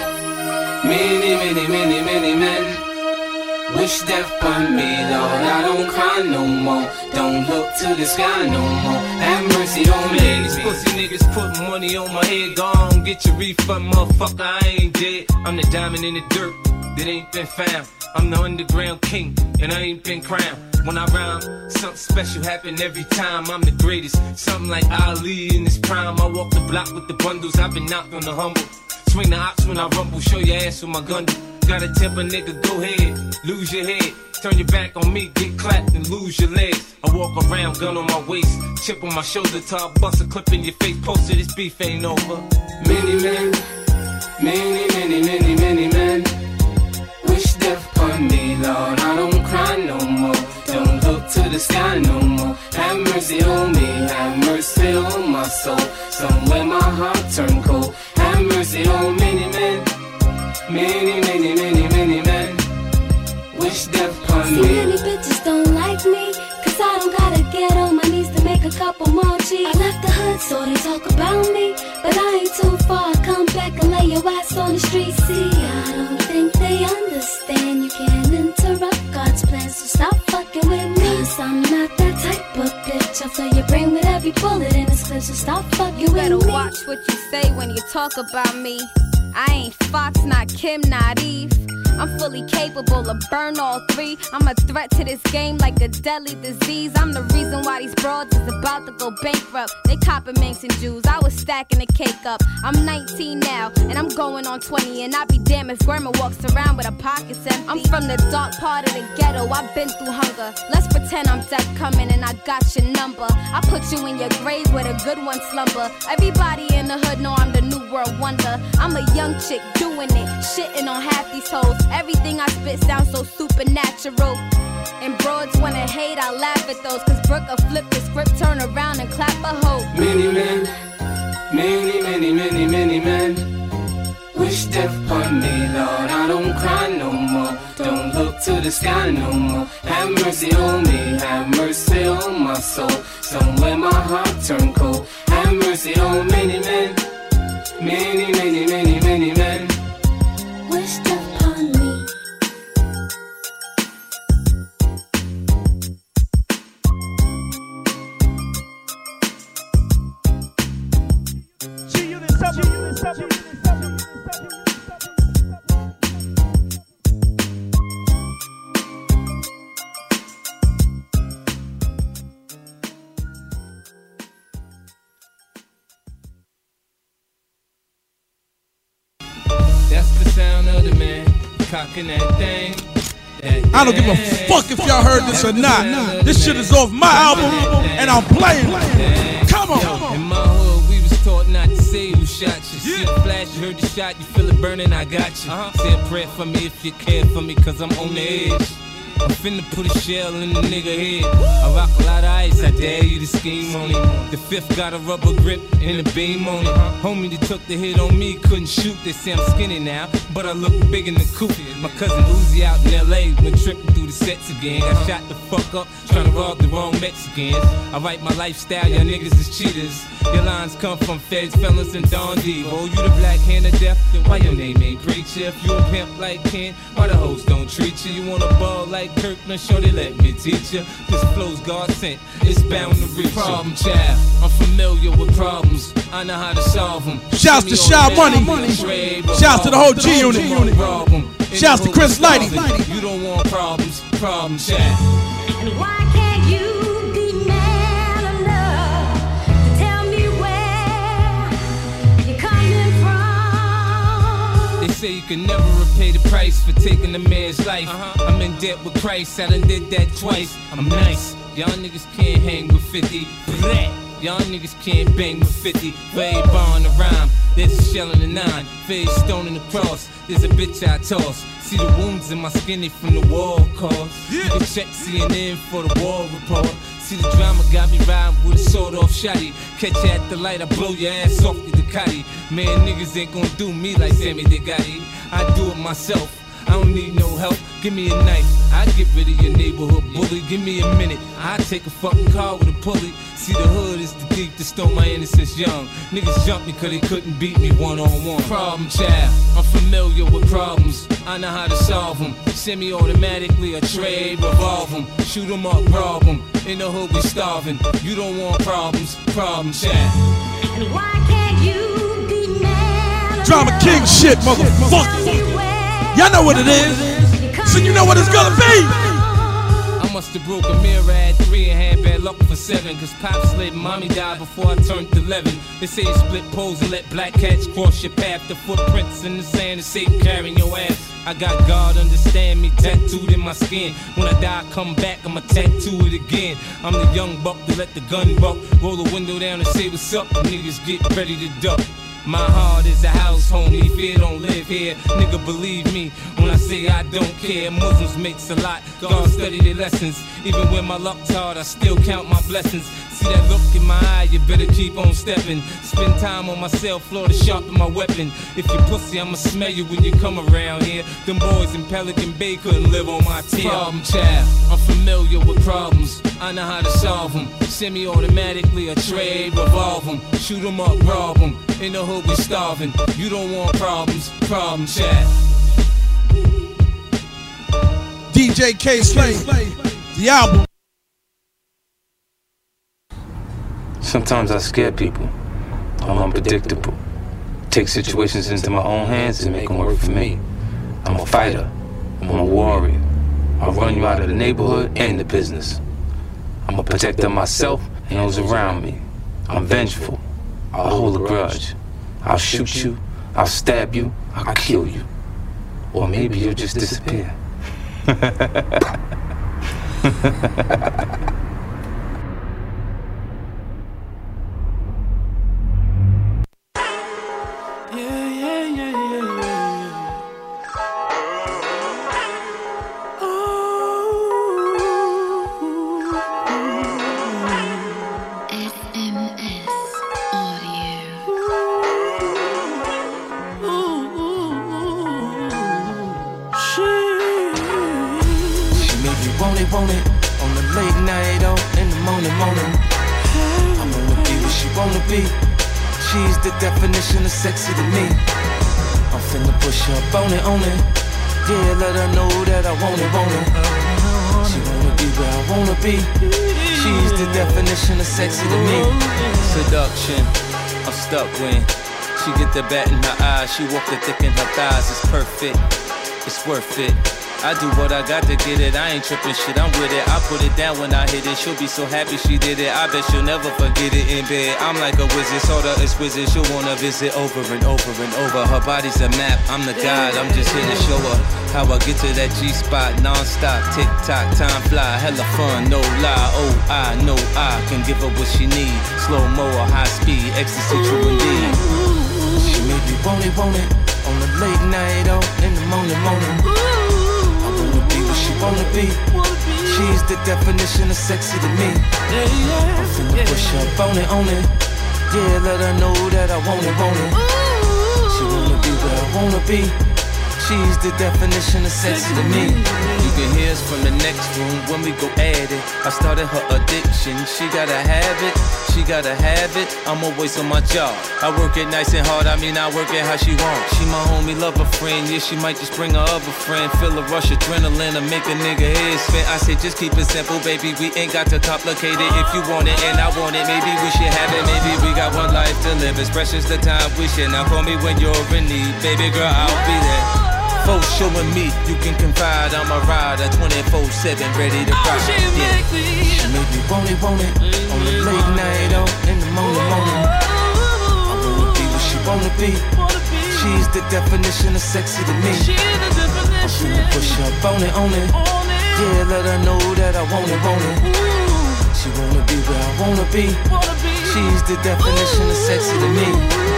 wish death upon me, Lord. I don't cry no more. Don't look to the sky no more. Have mercy on me. These pussy niggas put money on my head. Go on, get your refund, motherfucker. I ain't dead. I'm the diamond in the dirt that ain't been found. I'm the underground king, and I ain't been crowned. When I rhyme, something special happen every time. I'm the greatest, something like Ali in his prime. I walk the block with the bundles. I've been knocked on the humble. Swing the ops when I rumble. Show your ass with my gun. Got a temper, nigga, go ahead, lose your head. Turn your back on me, get clapped and lose your legs. I walk around, gun on my waist, chip on my shoulder, top bust a clip in your face, poster, this beef ain't over. Many men wish death upon me, Lord. I don't cry no more. Don't look to the sky no more. Have mercy on me, have mercy on my soul. Somewhere my heart turned cold. Have mercy on many men. Many men wish death upon me. So many bitches don't like me, cause I don't gotta get on my knees to make a couple more G's. I left the hood so they talk about me, but I ain't too far. Come back and lay your ass on the street. See, I don't think they understand. You can't interrupt God's plans, so stop fucking with me. Cause I'm not that type of bitch. I fill your brain with every bullet in this clip, so stop fucking with me. You better watch what you say when you talk about me. I ain't Fox, not Kim, not Eve. I'm fully capable of burn all three. I'm a threat to this game like a deadly disease. I'm the reason why these broads is about to go bankrupt. They copping Manx and Jews, I was stacking the cake up. I'm 19 now, and I'm going on 20. And I'd be damned if grandma walks around with her pockets empty. I'm from the dark part of the ghetto, I've been through hunger. Let's pretend I'm death coming and I got your number. I put you in your grave where the good ones slumber. Everybody in the hood know I'm the new world wonder. I'm a young chick doing it, shitting on half these hoes. Everything I spit sounds so supernatural. And broads wanna hate, I laugh at those. Cause Brooke will flip the script, turn around and clap a hoe. Many men, many men wish death upon me, Lord. I don't cry no more, don't look to the sky no more. Have mercy on me, have mercy on my soul. Somewhere my heart turned cold. Have mercy on many men, many men wish death upon me. That's the sound of the man cocking that thing. I don't give a fuck if y'all heard this or not. This shit is off my album, and I'm playing it. Come on. In my hood, we was taught not to say who shot you. See the flash, you heard the shot, you feel it burning, I got you. Say a prayer for me if you care for me, cause I'm on the edge. I'm finna put a shell in the nigga head. I rock a lot of ice, I dare you to scheme on it. The fifth got a rubber grip and a beam on it. Homie that took the hit on me couldn't shoot. They say I'm skinny now, but I look big in the coupe. My cousin Uzi out in LA went tripping through the sets again. Got shot the fuck up, trying to rob the wrong Mexicans. I write my lifestyle, y'all niggas is cheaters. Your lines come from feds, fellas, and Don D. Oh, you the black hand of death, then why your name ain't Preacher? If you a pimp like Ken, why the hoes don't treat you? You want a ball like Kirk, now shorty let me teach you. This flow's God sent, it's bound to reach you. Problem child, I'm familiar with problems, I know how to solve them. Shouts to Shy Money, shouts to the whole G Unit, shouts to Chris Lighty. You don't want problems, problem child. And why can't you be man enough to tell me where you're coming from? They say you can never repay the price for taking a man's life. I'm in debt with Christ, I done did that twice. I'm nice, y'all niggas can't hang with 50. Y'all niggas can't bang with 50. For every bar on the rhyme, there's a shell in the 9. For every stone in the cross, there's a bitch I toss. See the wounds in my skinny from the war cause. You can check CNN for the war report. See the drama got me riding with a sword off shotty. Catch you at the light, I blow your ass off the Ducati. Man, niggas ain't gonna do me like Sammy Degotti. I do it myself, I don't need no help. Give me a knife, I get rid of your neighborhood bully. Give me a minute, I take a fucking car with a pulley. See the hood is the thief that stole my innocence young. Niggas jumped me cause they couldn't beat me one-on-one. Problem child, I'm familiar with problems, I know how to solve them. Semi-automatically a trade, revolve them. Shoot them up, rob them. In the hood we starving. You don't want problems, problem child. And why can't you be man? Drama King shit, motherfucker. Y'all know what it is, so you know what it's gonna be. I must have broke a mirror at 3 and had bad luck for 7. Cause Pop slid, mommy died before I turned 11. They say you split poles and let black cats cross your path. The footprints in the sand is safe carrying your ass. I got God understand me tattooed in my skin. When I die, I come back, I'ma tattoo it again. I'm the young buck that let the gun buck. Roll the window down and say what's up, niggas get ready to duck. My heart is a house, homie, fear don't live here. Nigga, believe me when I say I don't care. Muslims makes a lot, God study their lessons. Even when my luck's hard, I still count my blessings. See that look in my eye, you better keep on stepping. Spend time on my cell floor to sharpen my weapon. If you pussy, I'ma smell you when you come around here. Them boys in Pelican Bay couldn't live on my tier. Problem child, I'm familiar with problems, I know how to solve them. Semi-automatically a trade, revolve them. Shoot them up, rob them. In the hood we starving. You don't want problems, problem child. DJ K Slay, the album. Sometimes I scare people. I'm unpredictable. Take situations into my own hands and make them work for me. I'm a fighter. I'm a warrior. I'll run you out of the neighborhood and the business. I'm a protector of myself and those around me. I'm vengeful. I'll hold a grudge. I'll shoot you. I'll stab you. I'll kill you. Or maybe you'll just disappear. Want it on the late night or in the morning. I wanna be what she wanna be. She's the definition of sexy to me. I'm finna push up on it. Yeah, let her know that I want it. She wanna be where I wanna be. She's the definition of sexy to me. Seduction, I'm stuck when she get the bat in her eyes. She walk the thick in her thighs. It's perfect, it's worth it. I do what I got to get it, I ain't tripping shit, I'm with it. I put it down when I hit it, she'll be so happy she did it. I bet she'll never forget it in bed. I'm like a wizard, sorta exquisite, she'll wanna visit over and over and over. Her body's a map, I'm the guide, I'm just here to show her how I get to that G-spot non-stop. Tick-tock, time fly, hella fun, no lie. Oh, I know I can give her what she need. Slow-mo or high speed, ecstasy true indeed. She made me want it on the late night or in the morning. She wanna be. She's the definition of sexy to me. I'm finna push up on it. Yeah, let her know that I want it. She wanna be where I wanna be. She's the definition of sexy to me. You can hear us from the next room when we go at it. I started her addiction, she gotta have it. She gotta have it, I'm always on my job. I work it nice and hard, I work it how she wants. She my homie, love her friend, yeah, she might just bring her other friend. Feel a rush adrenaline to make a nigga head spin. I say just keep it simple, baby, we ain't got to complicate it. If you want it and I want it, maybe we should have it. Maybe we got one life to live, it's precious the time we share. Now call me when you're in need, baby girl, I'll be there. Folks showing me you can confide, I'm a rider 24/7, ready to ride. She make me want it on the late night or in the morning. I wanna be what she wanna be. She's the definition of sexy to me. I'm finna push up on it. Yeah, let her know that I want it. She wanna be where I wanna be. She's the definition of sexy to me.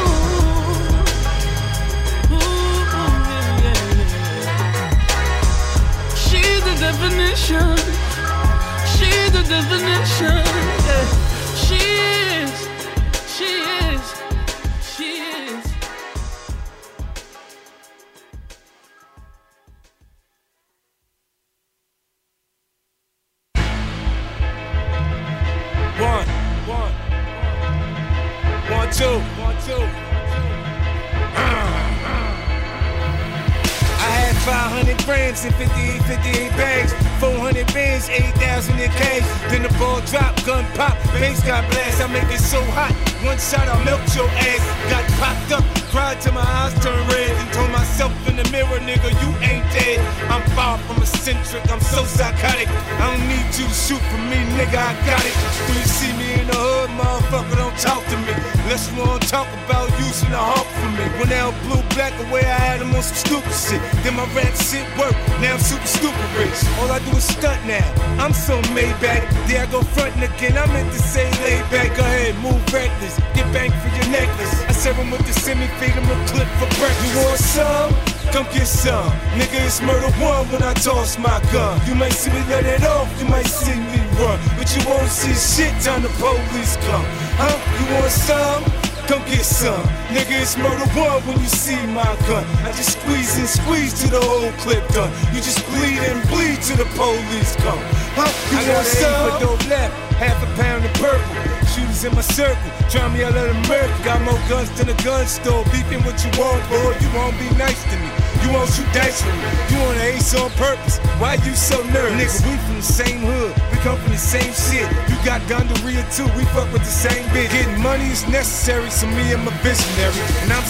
Definition. She's the definition. Yeah. She is. One, two. I had 500 grams and 58 bags, 400 bands, 8,000 in cash. Then the ball drop, gun pop, bass got blast. I make it so hot, one shot I melt your ass. Got popped up, cried till my eyes turned red, and told myself in the mirror, nigga, you ain't dead. I'm far from eccentric, I'm so psychotic. I don't need you to shoot for me, nigga, I got it. When you see me in the hood, motherfucker, don't talk to me. Unless you wanna talk about using the hawk for me. When they all blue black away, I had them on some stupid shit. Then my rap shit work, now I'm super stupid rich. All I do is stunt now, I'm so made back. There I go frontin' again, I meant to say lay back. Go ahead, move reckless, get banged for your necklace. I serve him with the semi, feed him a clip for breakfast. You want some? Come get some. Nigga, it's murder one when I toss my gun. You might see me let it off, you might see me run, but you won't see shit till the police come. Huh? You want some? Come get some. Nigga, it's murder one when you see my gun. I just squeeze and squeeze till the whole clip done. You just bleed and bleed till the police come. Huh? You want some? I got 8 for dope left, half a pound of purple. Shooters in my circle, try me out of America. Got more guns than a gun store. Beeping what you want, boy, you won't be nice to me. You won't shoot dice with me. You want to ace on purpose. Why you so nervous? Nigga, we from the same hood. We come from the same shit. You got gonorrhea too. We fuck with the same bitch. Getting money is necessary, so me and my visionary. And I'm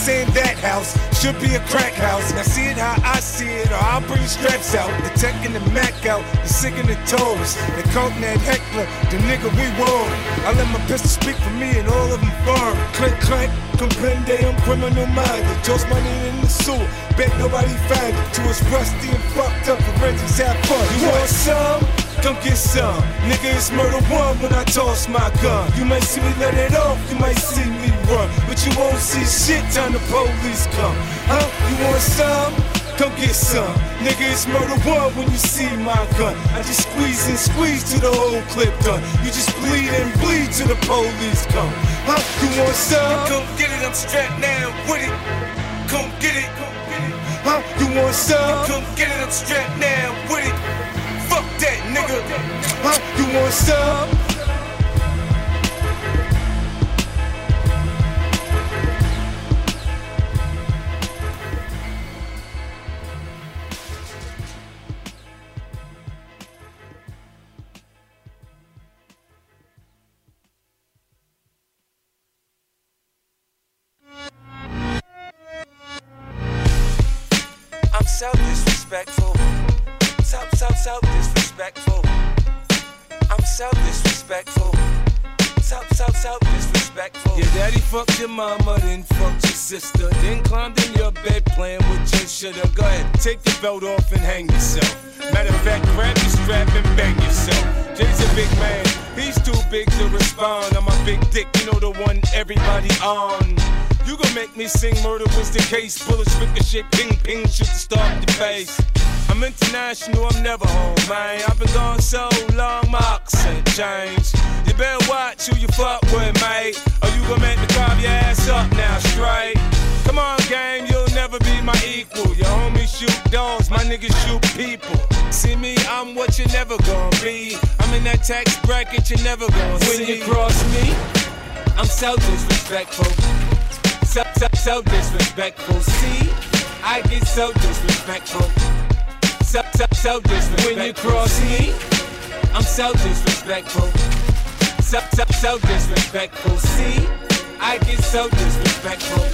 saying that house should be a crack house. Now see it how I see it, or I'll bring the straps out. The tech and the Mac out, the sick and the tourists. The coke and that heckler, the nigga we want. I let my pistol speak for me and all of them foreign. Click, clack, comprende, I'm criminal minded. Toast money in the sewer, bet nobody find it. Till it's rusty and fucked up, forensics have fun. You want some? Come get some. Nigga, it's murder one when I toss my gun. You might see me let it off, you might see me run, but you won't see shit till the police come. Huh? You want some? Come get some. Nigga, it's murder one when you see my gun. I just squeeze and squeeze till the whole clip done. You just bleed and bleed till the police come. Huh? You want some? Come get it, I'm strapped now with it. Come get it. Huh? You want some? Come get it, I'm strapped now with it. Fuck that, nigga. Huh? You want some? I'm so disrespectful. So disrespectful. I'm so disrespectful. So disrespectful. Your daddy fucked your mama, then fucked your sister, then climbed in your bed playing with your shoulda. Go ahead, take your belt off and hang yourself. Matter of fact, grab your strap and bang yourself. Jay's a big man, he's too big to respond. I'm a big dick, you know the one everybody on. You gon' make me sing murder was the case. Bullets ricochet, ping, ping, shoot to start the face. I'm international, I'm never home, man. I've been gone so long, my accent changed. You better watch who you fuck with, mate, or you gon' make me carve your ass up now, straight. Come on, gang, you'll never be my equal. Your homies shoot dogs, my niggas shoot people. See me, I'm what you never gon' be. I'm in that tax bracket you never gon' see. When you cross me, I'm so disrespectful. So disrespectful. See, I get so disrespectful. So disrespectful. When you cross me, I'm so disrespectful. So disrespectful. See, I get so disrespectful.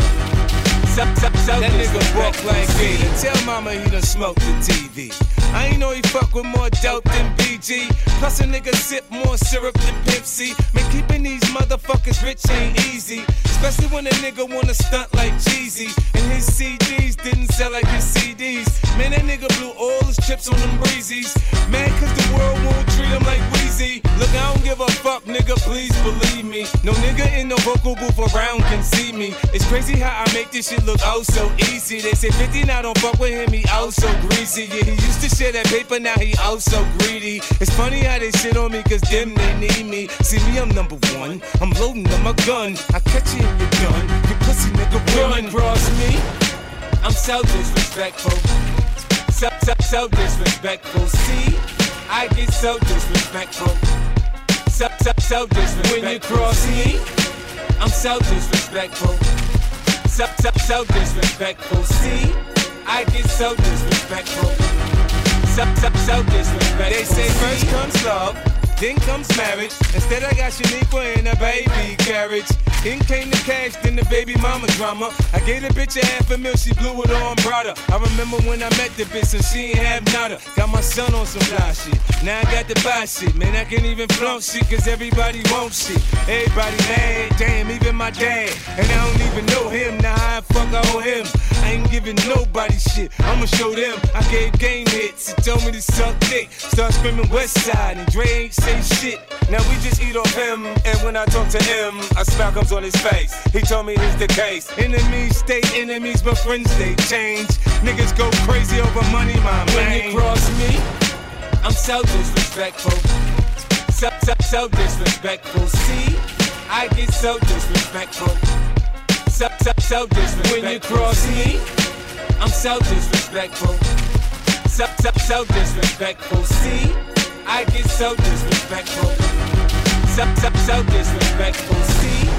That nigga walk like me. Tell mama he done smoked the TV. I ain't know he fuck with more dope than BG. Plus a nigga sip more syrup than Pimp C. Man, keeping these motherfuckers rich ain't easy, especially when a nigga wanna stunt like Jeezy. And his CDs didn't sell like his CDs. Man, that nigga blew all his chips on them breezies. Man, cause the world won't treat him like Weezy. Look, I don't give a fuck, nigga, please believe me. No nigga in the vocal booth around can see me. It's crazy how I make this shit look oh so easy. They say 50 now don't fuck with him, he oh so greasy. Yeah, he used to share that paper, now he oh so greedy. It's funny how they shit on me, cause them they need me. See me, I'm number one, I'm loading up my gun. I catch you in your gun, you pussy nigga run. Cross me, I'm so disrespectful. So disrespectful. See, I get so disrespectful. So disrespectful. When you cross me, I'm so disrespectful. So disrespectful. See, I get so disrespectful. So disrespectful. They say first comes love, then comes marriage. Instead I got Shaniqua in a baby carriage. Then came the cash, then the baby mama drama. I gave the bitch $500,000, she blew it on brother. I remember when I met the bitch, so she ain't have nada. Got my son on some fly shit, now I got to buy shit. Man, I can't even flaunt shit, cause everybody wants shit. Everybody mad, damn, even my dad. And I don't even know him, now how the fuck I owe him? I ain't giving nobody shit, I'ma show them. I gave game hits, he told me to suck dick. Start screaming West Side, and Dre ain't say shit. Now we just eat off him, and when I talk to him, a smile comes on his face. He told me it's the case. Enemies stay enemies, but friends they change. Niggas go crazy over money, my man. When you cross me, I'm so disrespectful. So disrespectful. See, I get so disrespectful. So disrespectful. When you cross me, I'm so disrespectful. So disrespectful. See, I get so disrespectful. So disrespectful. See.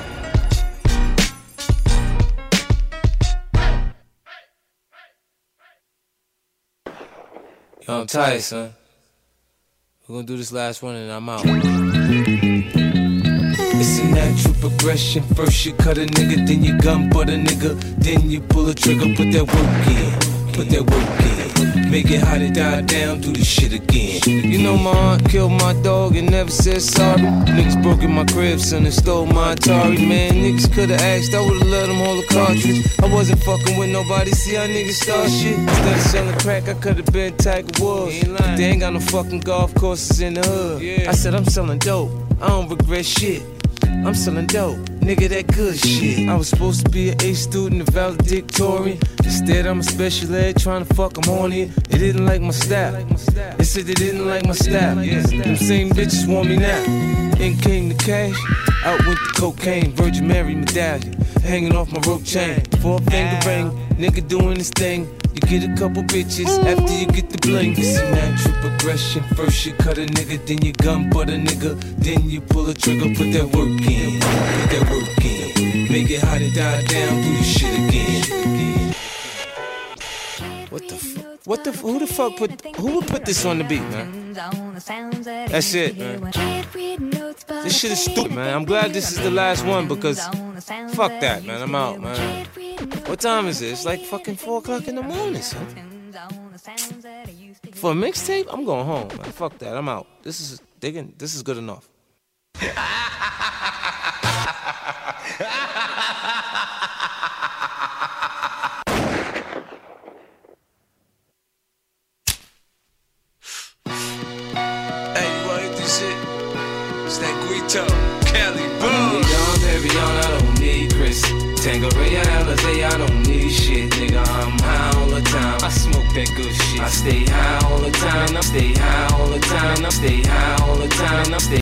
Yo, I'm tired, son. We're gonna do this last one and I'm out. It's natural progression. First you cut a nigga, then you gun butt a nigga, then you pull a trigger, put that work in, put that work in. Make it hot and die down, do the shit again. You know my aunt killed my dog and never said sorry. Niggas broke in my crib, son, and stole my Atari. Man, niggas could've asked, I would've let them hold a cartridge. I wasn't fucking with nobody, see how niggas start shit. Instead of selling crack, I could've been Tiger Woods. But they ain't got no fucking golf courses in the hood. I said I'm selling dope, I don't regret shit. I'm selling dope, nigga, that good shit. I was supposed to be an A student, a valedictorian. Instead, I'm a special ed, trying to fuck, I'm horny. They didn't like my style. They said they didn't like my style. Them same bitches want me now. In came the cash, out went the cocaine. Virgin Mary medallion, hanging off my rope chain. 4-finger ring, nigga doing his thing. You get a couple bitches after you get the bling. It's a natural progression. First you cut a nigga, then you gun butt a nigga, then you pull a trigger, put that work in, put that work in. Make it hot and die down, do the shit again. Who would put this on the beat, man? That's it, man. This shit is stupid, man. I'm glad this is the last one because fuck that, man. I'm out, man. What time is it? It's like fucking 4 o'clock in the morning, son. For a mixtape, I'm going home, man. Fuck that, I'm out. This is good enough. It's that Guito, Cali, boom. I don't need Chris. Tangeray, Alizé, I don't need shit, nigga. I'm high all the time. I smoke that good shit. I stay high all the time. I stay high all the time. I stay high all the time. I stay